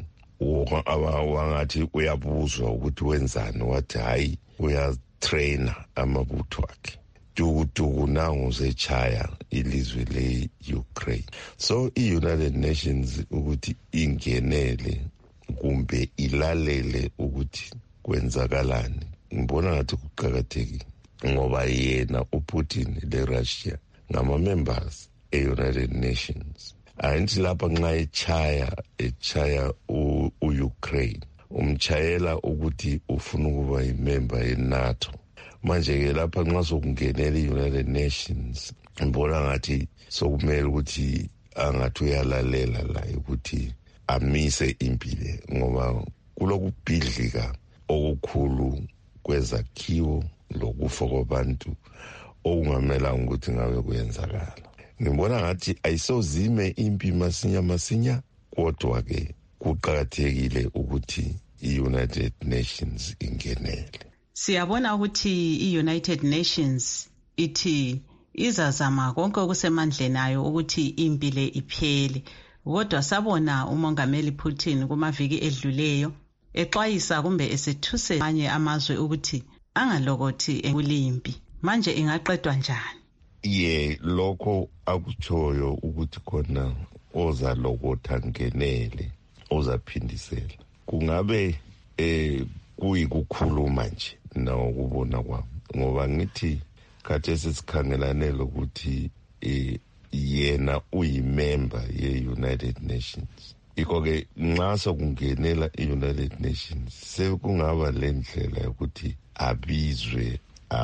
E: Wangathi uyabuzwa ukuthi wenzani, wathi hayi uyatraina amabutho akhe dukuduku nangu zechaya ilizwe le-Ukraine. So i-United Nations ukuthi ingenele kumbe ilalele ukuthi kwenzakalani, ngibona ngathi kuqakathekile ngoba yena uPutin le-Russia ngama-members e-United Nations. Anti lapha nxa echaya echaya u-Ukraine umchayela ukuthi ufuna ukuba imember ye-NATO. Manje ke lapha nxa sokungenela i-United Nations ngibona ngathi sokumele ukuthi angathi uyalalela la ukuthi amise impilo, ngoba kulokubhidlika okukhulu kwezakhiwo lokufa kwabantu okungamela ukuthi ngabe kuyenzakala. Ngibona ngathi ayisozime impi masinya masinya, kodwa ke kuqakathekile ukuthi i-United Nations ingenele.
U: Siyabona ukuthi i-United Nations ithi izazama konke okusemandleni ayo ukuthi impi le iphele, kodwa sabona umongameli Putin kumaviki edluleyo exwayisa kumbe esethuse amanye amazwe ukuthi angalokothi ekulimpi. Manje ingaqedwa njani?
E: Ye lokho akutshoyo ukuthi khona ozalokotha ngenele ozaphindisela. Kungabe eh kuyikukhuluma nje nawukubona kwami, ngoba ngithi khathesi sikhangelane lokuthi eh yena uyimember ye-United Nations. Iko-ke nxa sokungenela i-United Nations sekungaba lendlela yokuthi abizwe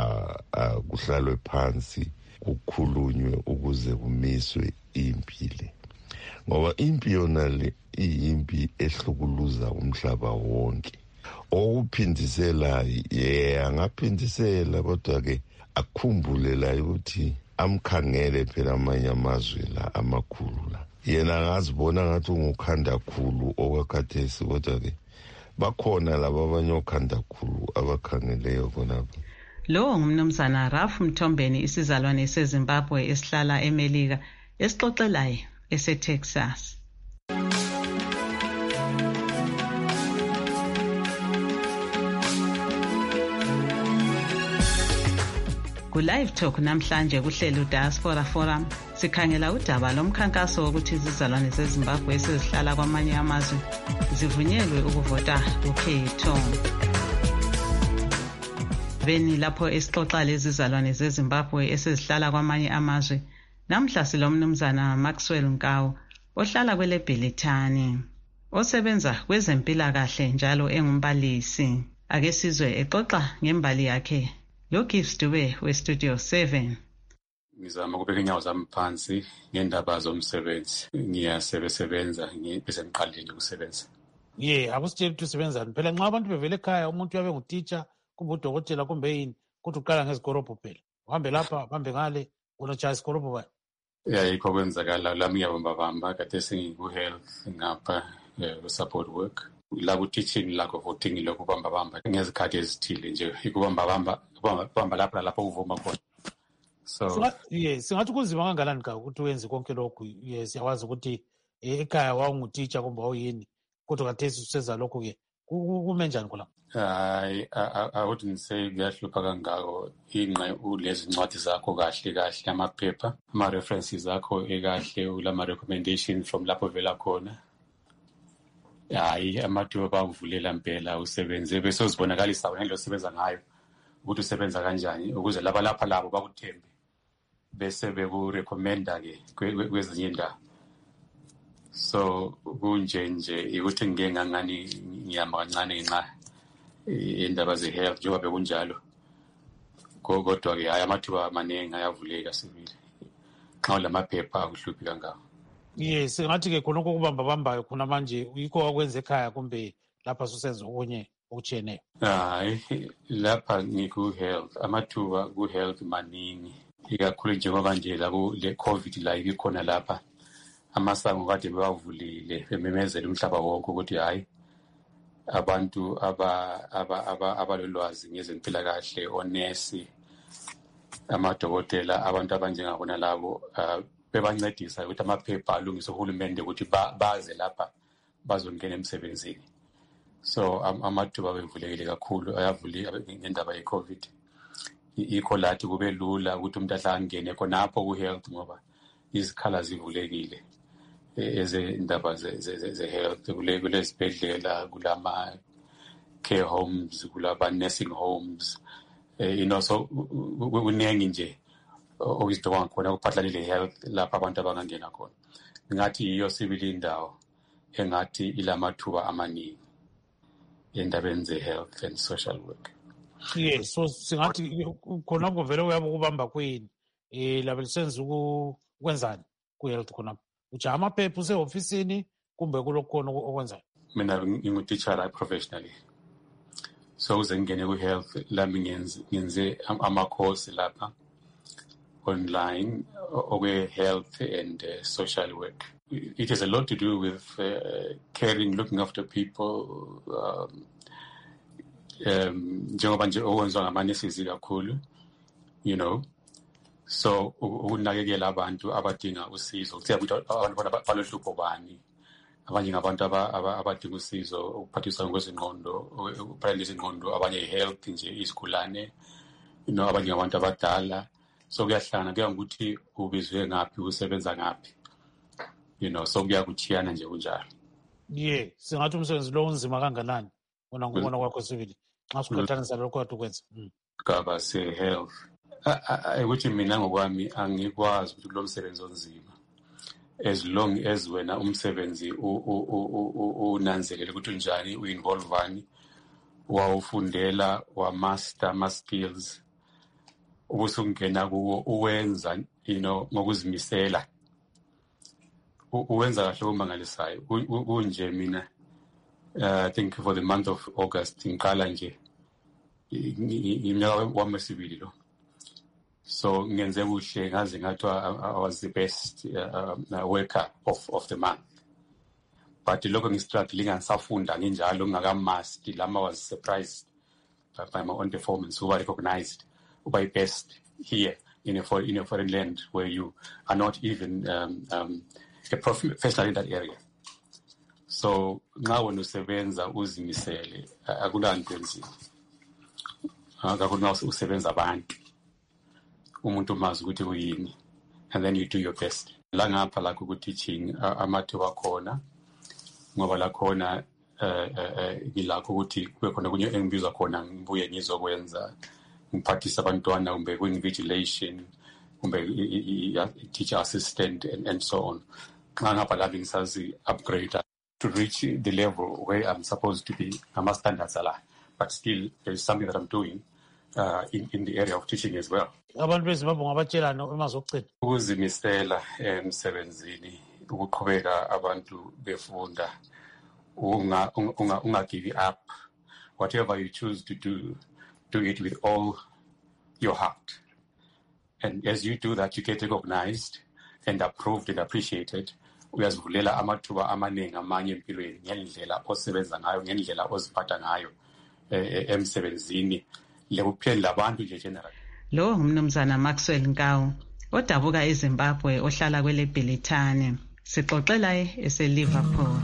E: kuhlalwe phansi kukhulunywe ukuze kumiswe impilo, ngoba impi yona le iyimpi ehlukuluza umhlaba wonke. Okuphindisela ye angaphindisela, kodwa ke akukhumbule la ukuthi amkhangele phela amanye amazwe la amakhulu la. Yena ngazibona ngathi ungukhanda khulu okwakhathesi, kodwa ke bakhona laba abanye okhanda khulu abakhangeleyo khonapho.
U: Lo ngumnumzana Ralph Mthombeni, isizalwane seZimbabwe esihlala eMelika, esixoxelayo ese-Texas. Ku-Live Talk namhlanje kuhlelo Diaspora Forum sikhangela udaba lomkhankaso wokuthi izizalwane zeZimbabwe esezihlala kwamanye amazwe zivunyelwe ukuvota ukhetho. Beni lapho esixoxa lezizalwane zeZimbabwe esezihlala kwamanye amazwe, namhla silomnumzana Maxwell Nkawu ohlala kwele Bhelithani, osebenza kwezempilakahle njalo engumbalisi. Ake sizwe exoxa ngembali yakhe lo Gives Dube we Studio seven.
F: ngizama ukubeka inyawo zami phansi ngendaba zomsebenzi. Ngiyasebenza bese ngiqalile ukusebenza.
S: Ye, akusitshela ukuthi usebenzani. Phela nxa abantu bevele ekhaya umuntu uyabe ngutitsha kumbe udokotela kumbe yini kuthi uqala ngezikorobho phela. Uhambe lapha, uhambe ngale, unotshaya izikorobho bani.
F: Ya, yikho kwenzakala lami ngiyabamba kade sengiku-health ngapha ku-support work. La ku-teaching la ku-voting lokhu kubamba bamba ngezikhathi ezithile nje ikubamba bamba kubamba lapha lapho uvuma khona. So
S: yes, singathi kunzima kangakanani ka ukuthi wenze konke lokhu. Yes, siyawazi ukuthi ekhaya wawungutitsha kumbe awuyini kodwa khathesi usenza lokhu ke kume njani kula?
F: I, I, I wouldn't say kuyahlupha kangako. Inqa ulezi ncwadi zakho kahle kahle amaphepha ama-references akho ekahle ulama-recommendation from lapho vela khona. Hayi amathuba bakuvulela mpela usebenze bese uzibonakalisa wena lo sebenza ngayo ukuthi usebenza kanjani ukuze laba lapha labo bakuthembe bese bekurecommenda ke kwezinye indawo. So kunje nje ukuthi ngike ngangani ngiyama kancane ngenxa indaba ze-health njengoba bekunjalo kodwa-ke hayi amathuba amaningi ayavuleka sibili xa ulamaphepha akuhluphi kangako.
S: Yes, ngathi-ke khonokho okubambabambayo khona manje yikho wakwenza ekhaya kumbe lapha susenza okunye okutshiyeneyo?
F: Hayi lapha ngiku-health amathuba ku-health maningi ikakhulu njengoba nje le COVID la ibikhona lapha amasango kade bewavulile bememezela umhlaba wonke ukuthi hayi abantu abalolwazi ngezempilakahle onesi amadokotela abantu abanjengabona labo bebancedisa ukuthi amaphepha alungiswe uhulumende ukuthi baze lapha bazongena emsebenzini. So amathuba bevulekile kakhulu ayavulika ngendaba ye-COVID. Ikho lathi kube lula ukuthi umuntu ahlangene khonapho ku-health ngoba izikhala zivulekile ezindaba ze-health kulezibhedlela kulama-care homes kulaba-nursing homes you know so kuningi nje okuyizinto kwangakhona kuphathelane health lapha abantu abangangena khona. Ngathi yiyo sibili indawo engathi ilamathuba amaningi endabeni ze-health and social work.
S: Yes, so singathi khona kuvele uyabe ukubamba kwini um labe lisenza ukwenzani ku-health khonapho ujaha amaphepha use-ofisini kumbe kulokhu khona okwenzayo?
F: Mina ngingutitshala professionally so uze ngingene ku-health lami ngenze ama-course lapha online okwe-health and uh, social work. It has a lot to do with uh, caring, looking after people, um, njengoba nje okwenziwa ngamanesi kakhulu, you know, so ukunakekela abantu abadinga usizo kuthi abantu balohlupho bani abanye ngabantu abadinga usizo ukuphathiswa ngezingqondo ukuphatha izingqondo abanye health nje izigulane you know abanye ngabantu abadala so kuyahlangana kuya ukuthi ubizwe ngaphi usebenza ngaphi you know so kuyakuthiyana nje kunjalo.
S: Yeah, singathi umsebenzi lo unzima kanganani wona ngubona kwakho sibili xa siqhathanisa lokho kade ukwenza
F: gaba se-health ukuthi mina ngokwami angikwazi ukuthi kulo msebenzi onzima as long as wena umsebenzi unanzelele ukuthi unjani u-involvani wawufundela wamaster ama-skills ubusungena kuwo uwenza you know ngokuzimisela uwenza kahle omangalisayo kunje mina I think for the month of August ngiqala nje iminyaka wami wesibili lo so ngenze kuhle ngaze ngathiwa I was the best uh, uh, worker of of the month but lokho ngistruggle ngisafunda nginjalo ngingakamaster lama was surprised by my own performance who were recognized by best here in a foreign, in a foreign land where you are not even um, um, a professional in that area. So nxa wena usebenza uzimisele akulanto enzima akakhulu nxa usebenza abantu umuntu umazi ukuthi uyini and then you do your best. La ngapha la ku-teaching amathuba khona ngoba la khona ngilakho ukuthi kube khona kunye engibizwa khona ngibuye ngizokwenza ngiphathisa abantwana kumbe ku-invigilation kumbe teacher assistant and, and so on. Xa ngapha la ngisazi upgrade to reach the level where I'm supposed to be, ama standards ala, but still there is something that I'm doing uh, in, in the area of teaching as well.
S: Abantu beZimbabwe ngabatshelana emazokugcina
F: ukuzimisela emsebenzini ukuqhubeka abantu befunda unga unga unga give up. Whatever you choose to do, do it with all your heart. And as you do that, you get recognized and approved and appreciated. Uyazivulela amathuba amaningi amanye empilweni ngendlela osebenza ngayo, ngendlela oziphatha ngayo emsebenzini lekuphela labantu nje general.
U: Lo ngumnumzana Maxwell Nkawu odabuka eZimbabwe ohlala kwele Bhelithane. Sixoxela ese Liverpool.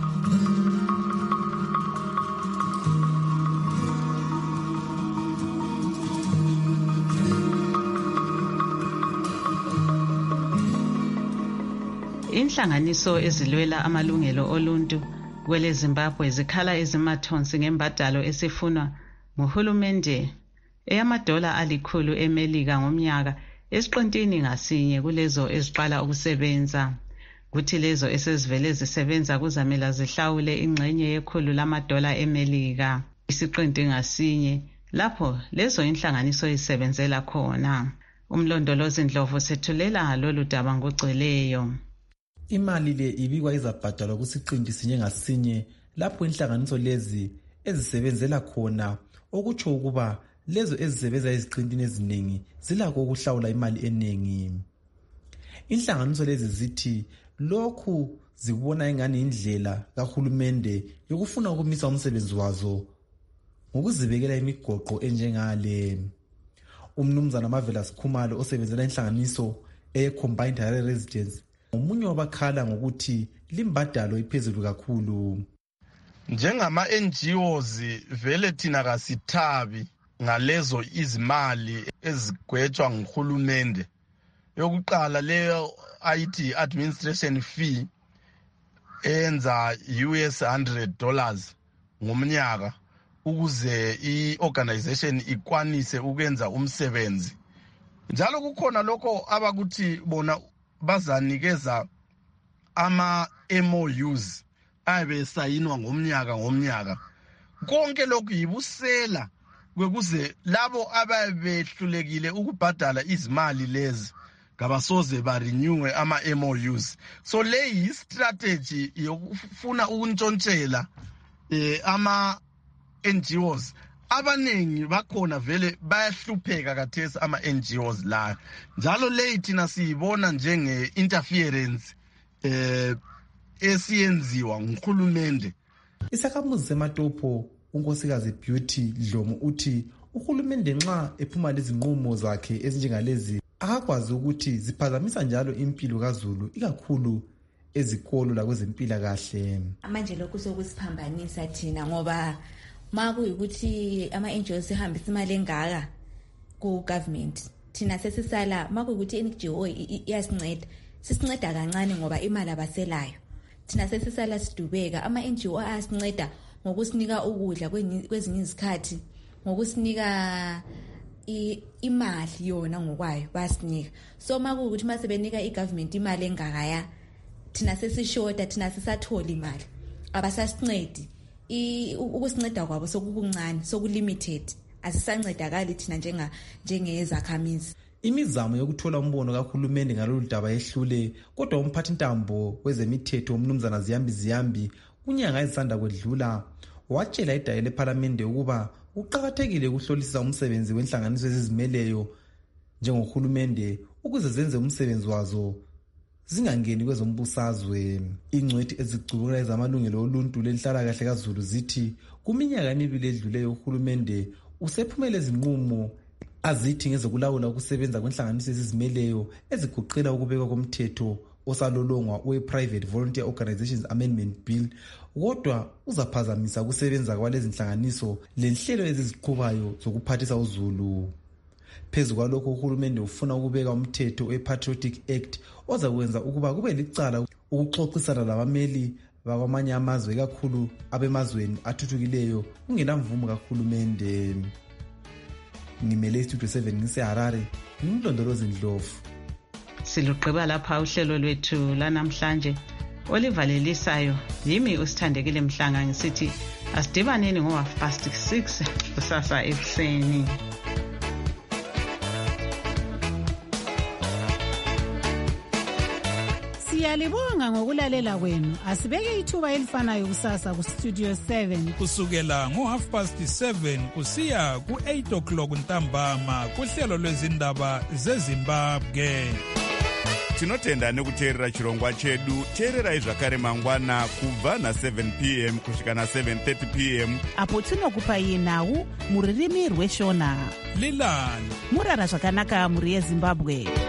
U: Inhlanganiso ezilwela amalungelo oluntu kwele Zimbabwe zikhala ezimathonsi ngembadalo esifunwa nguhulumende eyamadola alikhulu eMelika ngomnyaka esiqintini ngasinye kulezo eziqala ukusebenza. Kuthi lezo esezivele zisebenza kuzamela zihlawule ingxenye yekhulu lamadola eMelika isiqinti ngasinye lapho lezo inhlanganiso isebenzela khona. Umlondolozi Ndlovu sethulela lolu daba ngogcweleyo.
G: Imali le ibikwa izabhadalwa kusiqinti sinye ngasinye lapho inhlanganiso lezi ezisebenzela khona, okutsho ukuba lezo ezisebenza iziqintini eziningi zilakho ukuhlawula imali eningi. Inhlanganiso lezi zithi lokhu zibona ingani indlela kahulumende yokufuna ukumisa umsebenzi wazo ngokuzibekela imigoqo enjengale. Umnumzana Marvelous Khumalo osebenzela inhlanganiso e-Combined Harare Residence umunye wabakhala ngokuthi limbadalo iphezulu kakhulu.
I: Njengama N G Os vele thina kasithabi ngalezo izimali ezigwetshwa nguhulumende. Yokuqala leyo I T administration fee enza U S one hundred dollars ngomnyaka ukuze i-organization ikwanise ukwenza umsebenzi. Njalo kukhona lokho abakuthi bona bazanikeza ama M O Us abe sayinwa ngomnyaka ngomnyaka. Konke lokhu yibusela kwekuze labo ababehlulekile ukubhadala izimali lezi ngabasoze ba renew ama M O Us. So le yi strategy yokufuna ukuntshontshela eh ama N G Os. Abanengi bakhona vele bayahlupheka kathesi ama N G Os la. Njalo le thina siyibona njenge interference eh esiyenziwa nguhulumende.
G: Isakhamuzi seMatopo unkosikazi Beauty Dlomo uthi uhulumende nxa ephuma lezi nqumo zakhe ezinjengalezi akakwazi ukuthi ziphazamisa njalo impilo kaZulu ikakhulu ezikolo la kwezempilakahle.
J: Manje lokhu sokusiphambanisa thina ngoba makuyikuthi ama N G Os ehambisa imali engaka ku government thina sesisala makuyikuthi N G O iyasinceda sisinceda kancane ngoba imali abaselayo thina sesisala sidubeka. Ama N G O ayasinceda ngokusinika ukudla kwezinye izikhathi ngokusinika imali yona ngokwayo basinika. So makuyikuthi mase benika igovernment imali engakaya thina sesishota thina sisathola imali abasasincedi. Ukusinceda kwabo sokukuncane sokulimited asisancedakali thina njenga njengezakhamizi.
G: Imizamo yokuthola umbono kahulumende ngalolu daba ehlule, kodwa umphathi ntambo kwezemithetho umnumzana Ziyambi Ziyambi kunyanga ezisanda kwedlula watshela idaya leParliament ukuba uqhakathekile ukuhlolisisa umsebenzi wenhlanganiso ezizimeleyo njengohulumende ukuze zenze umsebenzi wazo zingangeni kwezombusazwe. Ingcwethi ezicubungula ezamalungelo oluntu lenhlala kahle kaZulu zithi kuminyaka emibili edluleyo uhulumende usephumele izinqumo azithi ngezokulawula ukusebenza kwenhlanganiso ezizimeleyo eziguqela ukubekwa komthetho osalolongwa we-Private Volunteer Organizations Amendment Bill, kodwa uzaphazamisa ukusebenza kwalezi inhlanganiso lenhlelo eziziqhubayo zokuphathisa uZulu. Phezu kwalokho uhulumende ufuna ukubeka umthetho we-Patriotic Act ozakwenza ukuba kube licala ukuxoxisana labameli bakwamanye amazwe kakhulu abemazweni athuthukileyo kungenamvumo kahulumende. Ngimele Studio seven ngiseHarare, ngimlondolozi Ndlovu.
U: Siluqhiba lapha uhlelo lwethu lanamhlanje olivalelisayo yimi usithandekile Mhlanga ngisithi asidibaneni ngo half past six kusasa ekuseni.
H: Siyalibonga ngokulalela kwenu. Asibeke ithuba elifanayo kusasa ku Studio seven.
K: Kusukela ngo half past seven kusiya ku eight o'clock ntambama kuhlelo lwezindaba zeZimbabwe.
A: Tinotenda nekuteerera chirongwa chedu. Teererai zvakare mangwana kubva na seven p m kusvika na seven thirty p m
L: apo tinokupai nhau muririmi rweshona.
K: Lilani
L: murara zvakanaka muri yeZimbabwe.